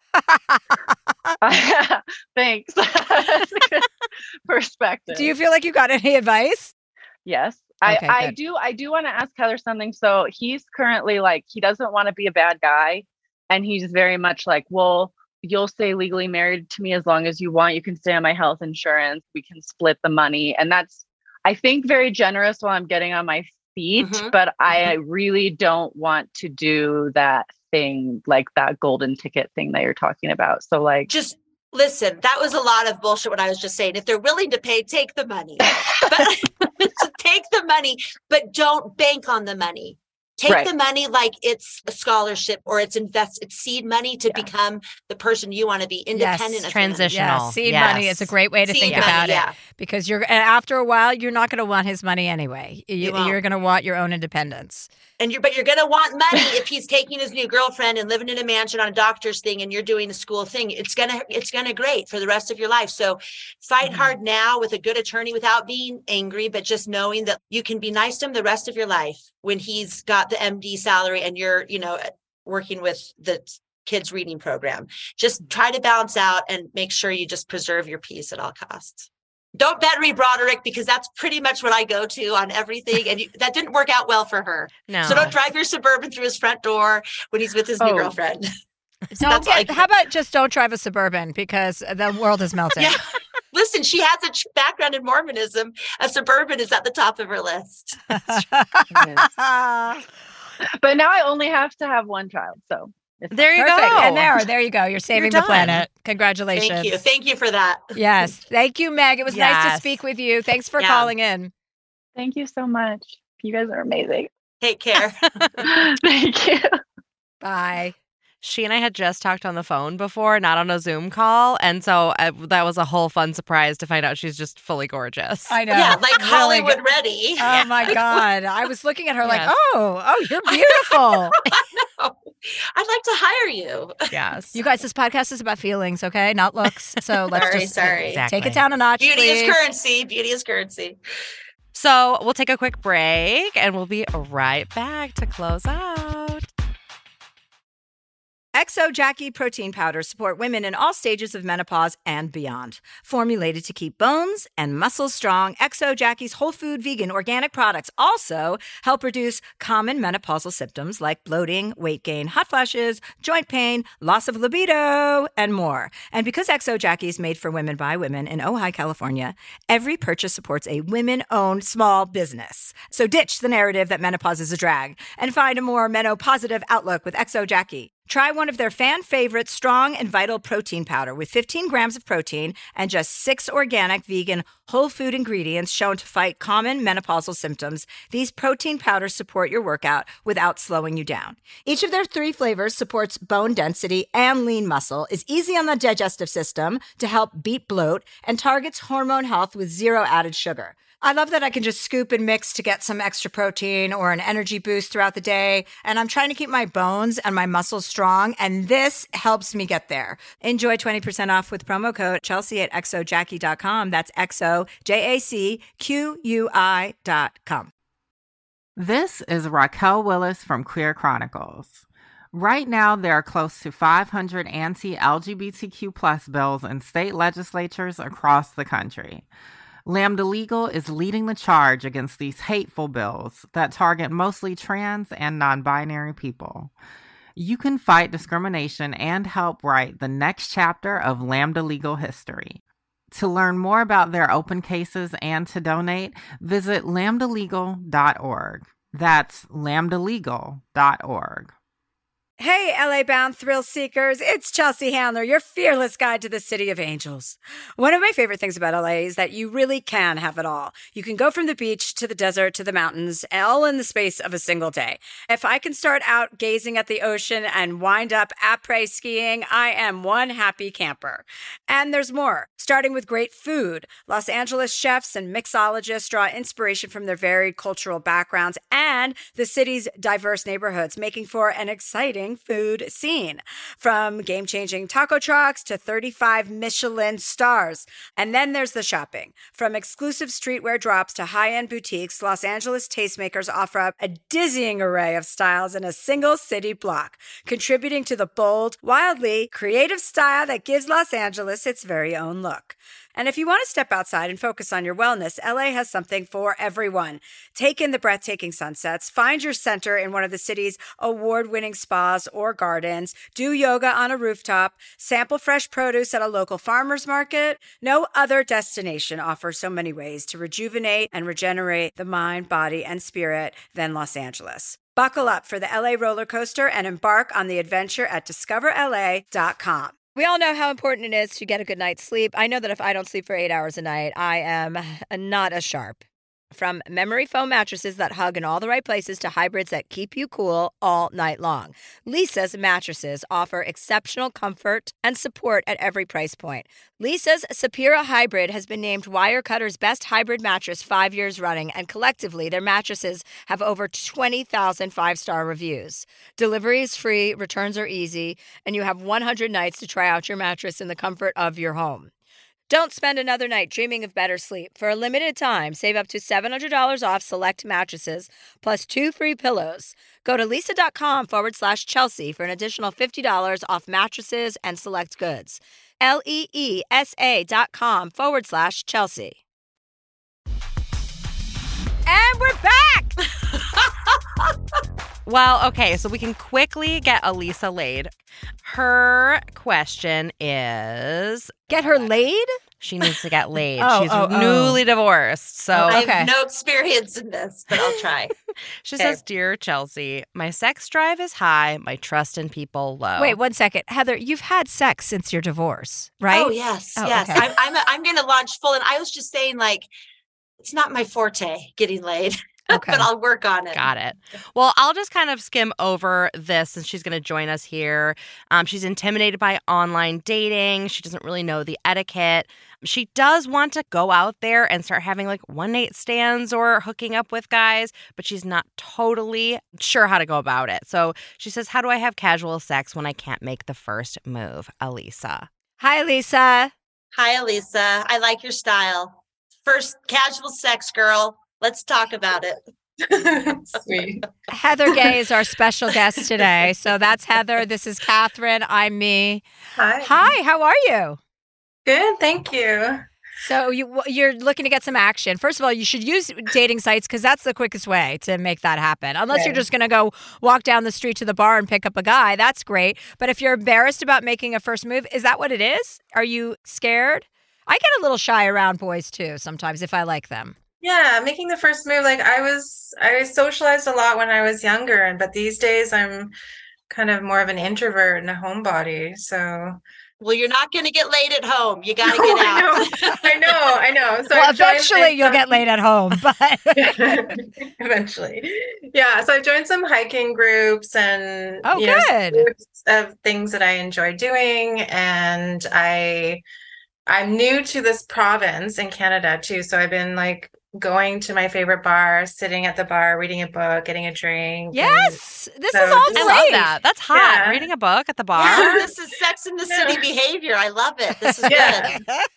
Thanks. That's a good perspective.
Do you feel like you got any advice?
Yes.
Okay,
I, I
good.
do I do want to ask Heather something. So he's currently like, he doesn't want to be a bad guy. And he's very much like, well, you'll stay legally married to me as long as you want. You can stay on my health insurance. We can split the money. And that's, I think, very generous while I'm getting on my feet.
Mhm.
But I really don't want to do that thing, like that golden ticket thing that you're talking about. So like,
Just listen, that was a lot of bullshit what I was just saying. If they're willing to pay, take the money. But take the money, but don't bank on the money. Take
Right.
the money like it's a scholarship or it's invest, it's seed money to
Yeah.
become the person you want to be, independent
Yes.
of them.
Transition.
Yeah, seed
Yes.
money is a great way to
Seed
think
money,
about
yeah.
it because you're and after a while you're not going to want his money anyway. You,
You won't.
you're going to want your own independence.
And you're, but you're going to want money if he's taking his new girlfriend and living in a mansion on a doctor's thing and you're doing a school thing. It's going to, it's going to great for the rest of your life. So fight
Mhm.
hard now with a good attorney without being angry, but just knowing that you can be nice to him the rest of your life when he's got the M D salary and you're, you know, working with the kids reading program. Just try to balance out and make sure you just preserve your peace at all costs. Don't bet Ree Broderick because that's pretty much what I go to on everything. And you, that didn't work out well for her.
No.
So don't drive your Suburban through his front door when he's with his new
Oh.
girlfriend.
Don't
That's all I
get,
can-
how about just don't drive a Suburban because the world is melting.
Yeah. Listen, she has a ch- background in Mormonism. A Suburban is at the top of her list.
but now I only have to have one child. So it's
There you
Perfect.
go.
And there, there you go. You're saving the
done.
planet. Congratulations.
Thank you. Thank you for that.
Yes. Thank you, Meg. It was nice to
Yes.
speak with you. Thanks for
Yeah.
calling in.
Thank you so much. You guys are amazing.
Take care.
Thank you.
Bye.
She and I had just talked on the phone before, not on a Zoom call. And so uh, that was a whole fun surprise to find out she's just fully gorgeous.
I know.
Yeah, like
Really
Hollywood
good.
ready.
Oh my God. I was looking at her like,
Yes.
oh, oh, you're beautiful.
Oh, I'd like to hire you.
Yes.
You guys, this podcast is about feelings, okay? Not looks. So let's
Sorry,
just
sorry.
Exactly.
take it down a notch.
Beauty
please.
is currency. Beauty is currency.
So we'll take a quick break and we'll be right back to close out.
Exo Jackie protein powders support women in all stages of menopause and beyond. Formulated to keep bones and muscles strong, Exo Jackie's whole food vegan organic products also help reduce common menopausal symptoms like bloating, weight gain, hot flashes, joint pain, loss of libido, and more. And because Exo Jackie is made for women by women in Ojai, California, every purchase supports a women-owned small business. So ditch the narrative that menopause is a drag and find a more menopositive outlook with Exo Jackie. Try one of their fan favorite strong and vital protein powder with fifteen grams of protein and just six organic vegan whole food ingredients shown to fight common menopausal symptoms. These protein powders support your workout without slowing you down. Each of their three flavors supports bone density and lean muscle, is easy on the digestive system to help beat bloat, and targets hormone health with zero added sugar. I love that I can just scoop and mix to get some extra protein or an energy boost throughout the day. And I'm trying to keep my bones and my muscles strong, and this helps me get there. Enjoy twenty percent off with promo code Chelsea at exo jackie dot com. That's exo, J A C Q U I dot com.
This is Raquel Willis from Queer Chronicles. Right now, there are close to five hundred anti-L G B T Q plus bills in state legislatures across the country. Lambda Legal is leading the charge against these hateful bills that target mostly trans and non-binary people. You can fight discrimination and help write the next chapter of Lambda Legal history. To learn more about their open cases and to donate, visit lambda legal dot org. That's lambda legal dot org.
Hey, L A-bound thrill seekers, it's Chelsea Handler, your fearless guide to the City of Angels. One of my favorite things about L A is that you really can have it all. You can go from the beach to the desert to the mountains, all in the space of a single day. If I can start out gazing at the ocean and wind up après skiing, I am one happy camper. And there's more. Starting with great food, Los Angeles chefs and mixologists draw inspiration from their varied cultural backgrounds and the city's diverse neighborhoods, making for an exciting food scene. From game-changing taco trucks to thirty-five Michelin stars. And then there's the shopping. From exclusive streetwear drops to high-end boutiques, Los Angeles tastemakers offer up a dizzying array of styles in a single city block, contributing to the bold, wildly creative style that gives Los Angeles its very own look. And if you want to step outside and focus on your wellness, L A has something for everyone. Take in the breathtaking sunsets, find your center in one of the city's award-winning spas or gardens, do yoga on a rooftop, sample fresh produce at a local farmer's market. No other destination offers so many ways to rejuvenate and regenerate the mind, body, and spirit than Los Angeles. Buckle up for the L A roller coaster and embark on the adventure at discover L A dot com. We all know how important it is to get a good night's sleep. I know that if I don't sleep for eight hours a night, I am not as sharp. From memory foam mattresses that hug in all the right places to hybrids that keep you cool all night long, Lisa's mattresses offer exceptional comfort and support at every price point. Lisa's Sapira Hybrid has been named Wirecutter's best hybrid mattress five years running, and collectively, their mattresses have over twenty thousand five-star reviews. Delivery is free, returns are easy, and you have one hundred nights to try out your mattress in the comfort of your home. Don't spend another night dreaming of better sleep. For a limited time, save up to seven hundred dollars off select mattresses, plus two free pillows. Go to lisa.com forward slash Chelsea for an additional fifty dollars off mattresses and select goods. L-E-E-S-A dot com forward slash Chelsea. And we're back!
Well, okay, so we can quickly get Elisa laid. Her question is...
Get her laid?
She needs to get laid.
oh,
She's
oh,
newly oh. divorced. So
I
okay.
have no experience in this, but I'll try.
She
Okay.
says, Dear Chelsea, my sex drive is high, my trust in people low.
Wait, one second. Heather, you've had sex since your divorce, right?
Oh, yes,
Oh,
yes.
okay.
I'm I'm, I'm going to launch full. And I was just saying, like, it's not my forte, getting laid,
Okay.
but I'll work on it.
Got it. Well, I'll just kind of skim over this since she's going to join us here. Um, she's intimidated by online dating. She doesn't really know the etiquette. She does want to go out there and start having like one night stands or hooking up with guys, but she's not totally sure how to go about it. So she says, how do I have casual sex when I can't make the first move? Elisa.
Hi, Lisa.
Hi, Elisa. I like your style. First casual sex, girl. Let's talk about it.
Sweet.
Heather Gay is our special guest today. So that's Heather. This is Catherine. I'm me.
Hi.
Hi, how are you?
Good, thank you.
So you, you're looking to get some action. First of all, you should use dating sites because that's the quickest way to make that happen. Unless you're
Okay.
just going to go walk down the street to the bar and pick up a guy, that's great. But if you're embarrassed about making a first move, is that what it is? Are you scared? I get a little shy around boys too sometimes if I like them.
Yeah, making the first move, like I was I socialized a lot when I was younger, and but these days I'm kind of more of an introvert and a homebody. So
Well, you're not going to get laid at home. You got to
No,
get
I
out.
know. I know, I know. So
well,
I've joined,
eventually
like,
you'll
some-
get laid at home, but
Eventually. Yeah, so I've joined some hiking groups and
Oh,
you know, some
good.
groups of things that I enjoy doing, and I I'm new to this province in Canada too, so I've been like going to my favorite bar, sitting at the bar, reading a book, getting a drink. and-
yes, this
So
is all
this
I
is-
great.
love that. That's hot.
Yeah.
Reading a book at the bar.
Yes, this is Sex in the City
Yeah.
behavior. I love it. This is
Yeah.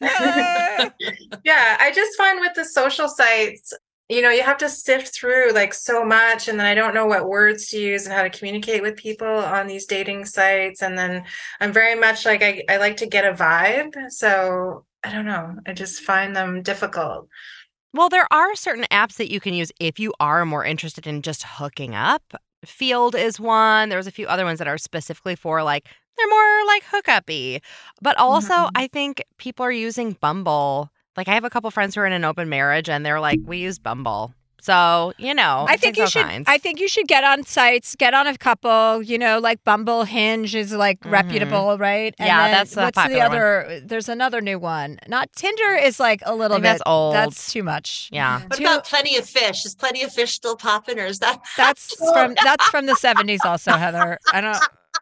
good.
Yeah, I just find with the social sites, you know, you have to sift through like so much, and then I don't know what words to use and how to communicate with people on these dating sites. And then I'm very much like I, I like to get a vibe. So I don't know. I just find them difficult.
Well, there are certain apps that you can use if you are more interested in just hooking up. Field is one. There's a few other ones that are specifically for like, they're more like hookup-y. But also,
Mhm.
I think people are using Bumble. Like, I have a couple friends who are in an open marriage and they're like, we use Bumble. So, you know,
I think you
all
should.
kinds.
I think you should get on sites, get on a couple. You know, like Bumble, Hinge is like
Mhm.
reputable, right? And
Yeah,
then
that's the
what's the
popular one.
other? There's another new one. Not Tinder is like a little
think
bit.
that's old.
That's too much.
yeah.
What
Two-
about Plenty of Fish? Is Plenty of Fish still popping, or is that?
That's from that's from the seventies, also, Heather. I don't.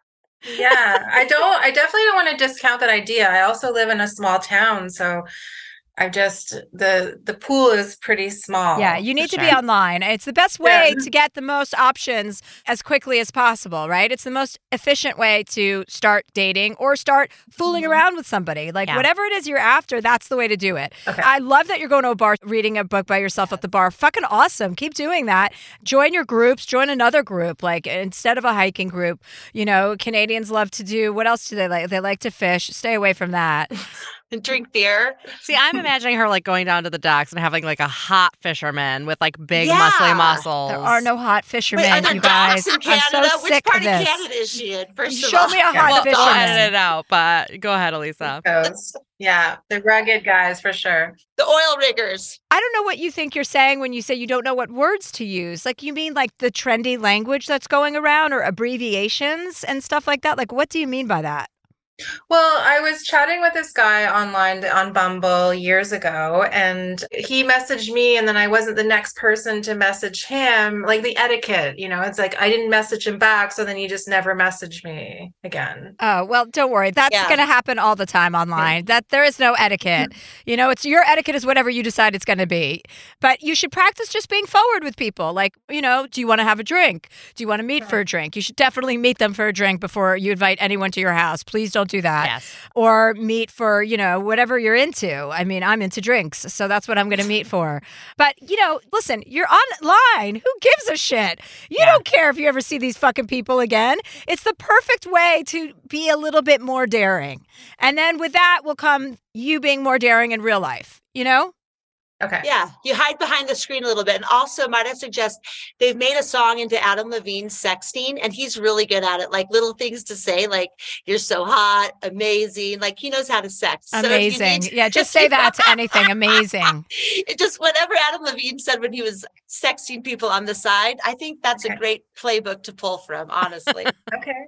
Yeah, I don't, I definitely don't want to discount that idea. I also live in a small town, so I just, the the pool is pretty small.
Yeah, you need to be
sure.
online. It's the best way
Yeah.
to get the most options as quickly as possible, right? It's the most efficient way to start dating or start fooling around with somebody. Like
Yeah.
whatever it is you're after, that's the way to do it.
Okay.
I love that you're going to a bar reading a book by yourself at the bar. Fucking awesome. Keep doing that. Join your groups, join another group. Like instead of a hiking group, you know, Canadians love to do, what else do they like? They like to fish. Stay away from that.
And drink beer.
See, I'm imagining her like going down to the docks and having like a hot fisherman with like big
Yeah.
muscly muscles.
There are no hot
Wait,
fishermen,
are there
you guys.
docks in
I'm
Canada?
so
Which
sick
part
of this.
Canada is she in? First
You
of
show
all,
me a hot
Well,
fisherman.
I'll edit it out, but go ahead, Elisa.
Coast. Yeah, the rugged guys for sure.
the oil riggers.
I don't know what you think you're saying when you say you don't know what words to use. Like, you mean like the trendy language that's going around or abbreviations and stuff like that? Like, what do you mean by that?
Well, I was chatting with this guy online on Bumble years ago, and he messaged me, and then I wasn't the next person to message him. Like the etiquette, you know, it's like I didn't message him back, so then he just never messaged me again.
Oh, well, don't worry. That's
Yeah.
going to happen all the time online. That there is no etiquette. You know, it's your etiquette is whatever you decide it's going to be. But you should practice just being forward with people. Like, you know, do you want to have a drink? Do you want to meet for a drink? You should definitely meet them for a drink before you invite anyone to your house. Please don't do that.
Yes.
Or meet for, you know, whatever you're into. I mean, I'm into drinks, so that's what I'm going to meet for. But, you know, listen, you're online. Who gives a shit? You
Yeah.
don't care if you ever see these fucking people again. It's the perfect way to be a little bit more daring. And then with that will come you being more daring in real life, you know?
Okay.
Yeah, you hide behind the screen a little bit. And also, might I suggest they've made a song into Adam Levine's sexting, and he's really good at it. Like little things to say, like "You're so hot," "amazing." Like he knows how to sex. So if you
Amazing.
need-
Yeah, just say that to anything. Amazing.
It just whatever Adam Levine said when he was sexting people on the side. I think that's
Okay.
a great playbook to pull from. Honestly,
Okay.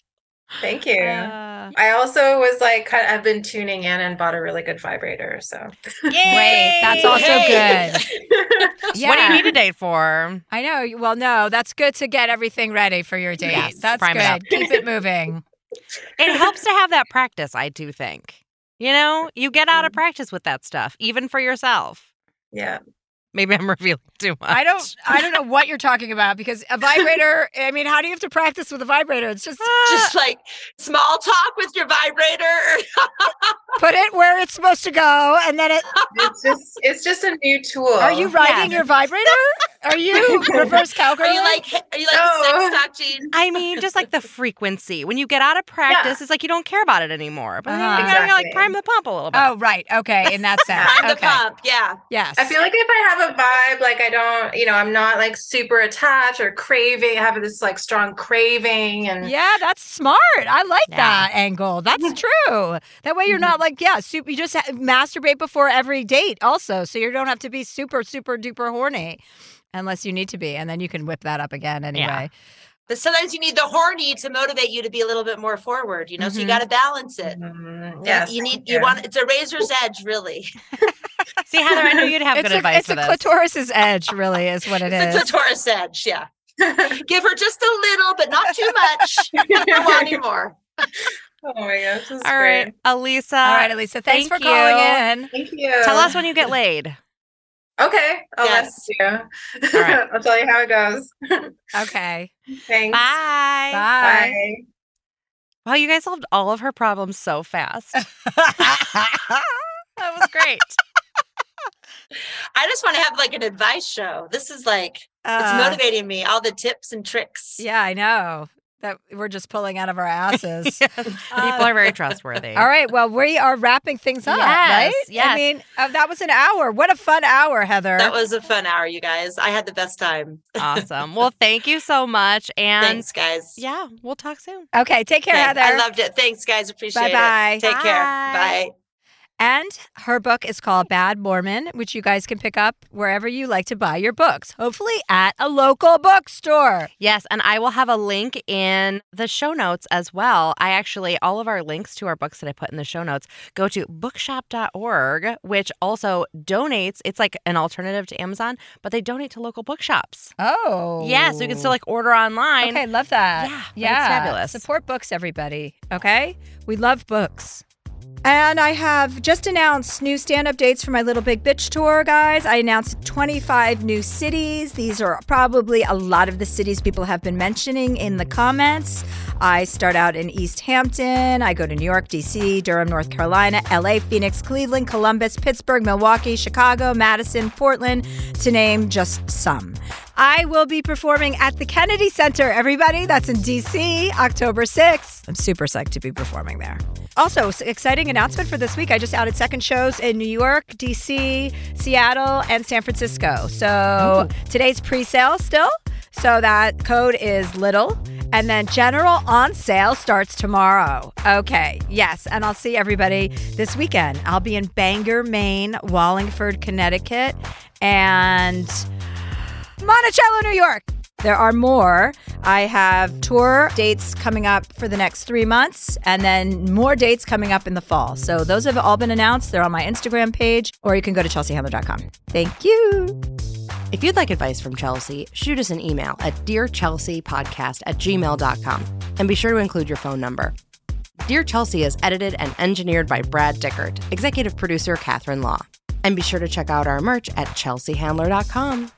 Thank you.
Uh,
I also was like, kind of, I've been tuning in and bought a really good vibrator. So,
Great. That's also
Hey.
good. Yeah.
What do you need a date for?
I know. Well, no, that's good to get everything ready for your date.
Yes,
That's
prime it up.
good. Keep it moving.
It helps to have that practice, I do think. You know, you get out of
Mm.
practice with that stuff, even for yourself.
yeah.
Maybe I'm revealing too much.
I don't I don't know what you're talking about because a vibrator, I mean, how do you have to practice with a vibrator? It's just
just like small talk with your vibrator.
put it where it's supposed to go and then it
It's just, it's just a new tool.
Are you riding
Yes.
your vibrator? Are you reverse cowgirl?
Are you like are you like
No.
sex talking?
I mean, just like the frequency. When you get out of practice, it's like you don't care about it anymore. But then
Uh-huh.
you gotta like
Exactly.
prime the pump a little bit.
Oh, right. Okay, in that sense.
I'm the
Okay.
pump. Yeah.
Yes.
I feel like if I have a vibe, like I don't, you know, I'm not like super attached or craving, I have this like strong craving and
Yeah, that's smart. I like
Yeah.
that angle. That's true. That way you're not like, yeah, super, you just ha- masturbate before every date also. So you don't have to be super, super duper horny unless you need to be. And then you can whip that up again anyway.
But sometimes you need the horny to motivate you to be a little bit more forward, you know, so you
Mhm.
got to balance it.
Mm,
So
yes,
you need,
thank
you want, it's a razor's edge, really.
See, Heather, I know you'd have
It's
good
a,
advice
it's
for
a
this.
clitoris's edge, really, is what it
It's a
is.
clitoris edge, yeah. Give her just a little, but not too much. I don't want any more.
Oh my gosh, this is
All
great.
right, Elisa.
All right, Elisa, thanks
thank
for calling
you.
in.
Thank you.
Tell us when you get laid.
Okay, I'll
Yes.
let you.
All right.
I'll tell you how it goes.
Okay.
Thanks.
Bye.
Bye.
Bye.
Wow, you guys solved all of her problems so fast.
Bye.
That was great.
I just want to have like an advice show. This is like, it's
Uh,
motivating me, all the tips and tricks.
Yeah, I know. That we're just pulling out of our asses.
Yes. People are very trustworthy.
All right. Well, we are wrapping things up,
Yes,
right? I
yes.
mean, uh, that was an hour. What a fun hour, Heather.
That was a fun hour, you guys. I had the best time.
Awesome. Well, thank you so much. And
Thanks, guys.
yeah, we'll talk soon.
okay. Take care,
Okay,
Heather.
I loved it. Thanks, guys. Appreciate
Bye-bye.
it. Take care.
Bye.
Bye.
And her book is called Bad Mormon, which you guys can pick up wherever you like to buy your books, hopefully at a local bookstore.
Yes, and I will have a link in the show notes as well. I actually, all of our links to our books that I put in the show notes go to bookshop dot org, which also donates. It's like an alternative to Amazon, but they donate to local bookshops.
Oh.
Yeah, so you can still like order online.
Okay, love that.
Yeah,
yeah.
It's fabulous.
Support books, everybody. Okay? We love books. And I have just announced new stand-up dates for my Little Big Bitch tour, guys. I announced twenty-five new cities. These are probably a lot of the cities people have been mentioning in the comments. I start out in East Hampton. I go to New York, D C, Durham, North Carolina, L A, Phoenix, Cleveland, Columbus, Pittsburgh, Milwaukee, Chicago, Madison, Portland, to name just some. I will be performing at the Kennedy Center, everybody. That's in D C, October sixth. I'm super psyched to be performing there. Also, exciting announcement for this week. I just added second shows in New York, D C, Seattle, and San Francisco. So Ooh. Today's pre-sale still. So that code is LITTLE. And then general on sale starts tomorrow. Okay, yes. And I'll see everybody this weekend. I'll be in Bangor, Maine, Wallingford, Connecticut, and Monticello, New York. There are more. I have tour dates coming up for the next three months and then more dates coming up in the fall. So those have all been announced. They're on my Instagram page, or you can go to chelsea handler dot com. Thank you.
If you'd like advice from Chelsea, shoot us an email at dear chelsea podcast at gmail dot com and be sure to include your phone number. Dear Chelsea is edited and engineered by Brad Dickert, executive producer Catherine Law. And be sure to check out our merch at chelsea handler dot com.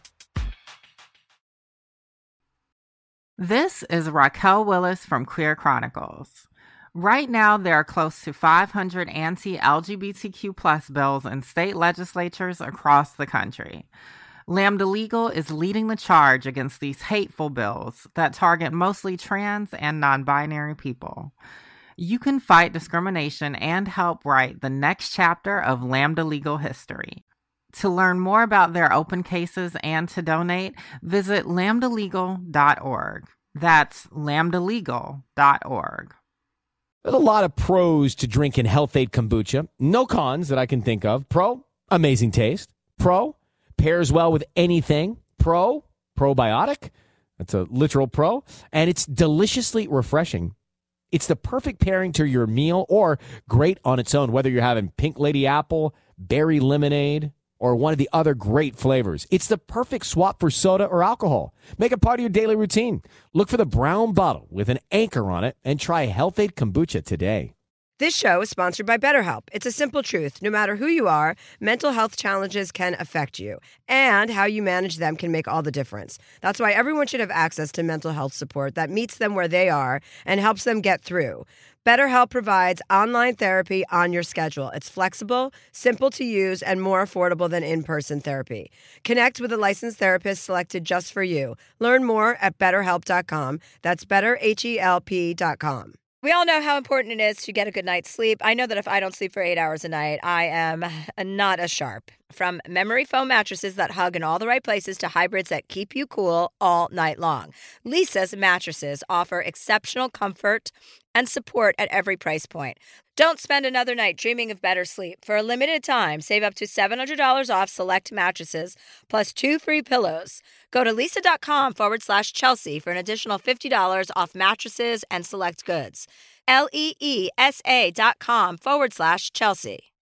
This is Raquel Willis from Queer Chronicles. Right now, there are close to five hundred anti-L G B T Q plus bills in state legislatures across the country. Lambda Legal is leading the charge against these hateful bills that target mostly trans and non-binary people. You can fight discrimination and help write the next chapter of Lambda Legal history. To learn more about their open cases and to donate, visit lambda legal dot org. That's lambda legal dot org.
There's a lot of pros to drinking Health-Ade kombucha. No cons that I can think of. Pro, amazing taste. Pro, pairs well with anything. Pro, probiotic. That's a literal pro. And it's deliciously refreshing. It's the perfect pairing to your meal or great on its own, whether you're having pink lady apple, berry lemonade, or one of the other great flavors. It's the perfect swap for soda or alcohol. Make it part of your daily routine. Look for the brown bottle with an anchor on it and try Health-Ade kombucha today.
This show is sponsored by BetterHelp. It's a simple truth. No matter who you are, mental health challenges can affect you, and how you manage them can make all the difference. That's why everyone should have access to mental health support that meets them where they are and helps them get through. BetterHelp provides online therapy on your schedule. It's flexible, simple to use, and more affordable than in-person therapy. Connect with a licensed therapist selected just for you. Learn more at better help dot com. That's better help dot com.
We all know how important it is to get a good night's sleep. I know that if I don't sleep for eight hours a night, I am not as sharp. From memory foam mattresses that hug in all the right places to hybrids that keep you cool all night long, Lisa's mattresses offer exceptional comfort and support at every price point. Don't spend another night dreaming of better sleep. For a limited time, save up to seven hundred dollars off select mattresses plus two free pillows. Go to lisa.com forward slash Chelsea for an additional fifty dollars off mattresses and select goods. L-E-E-S-A dot com forward slash Chelsea.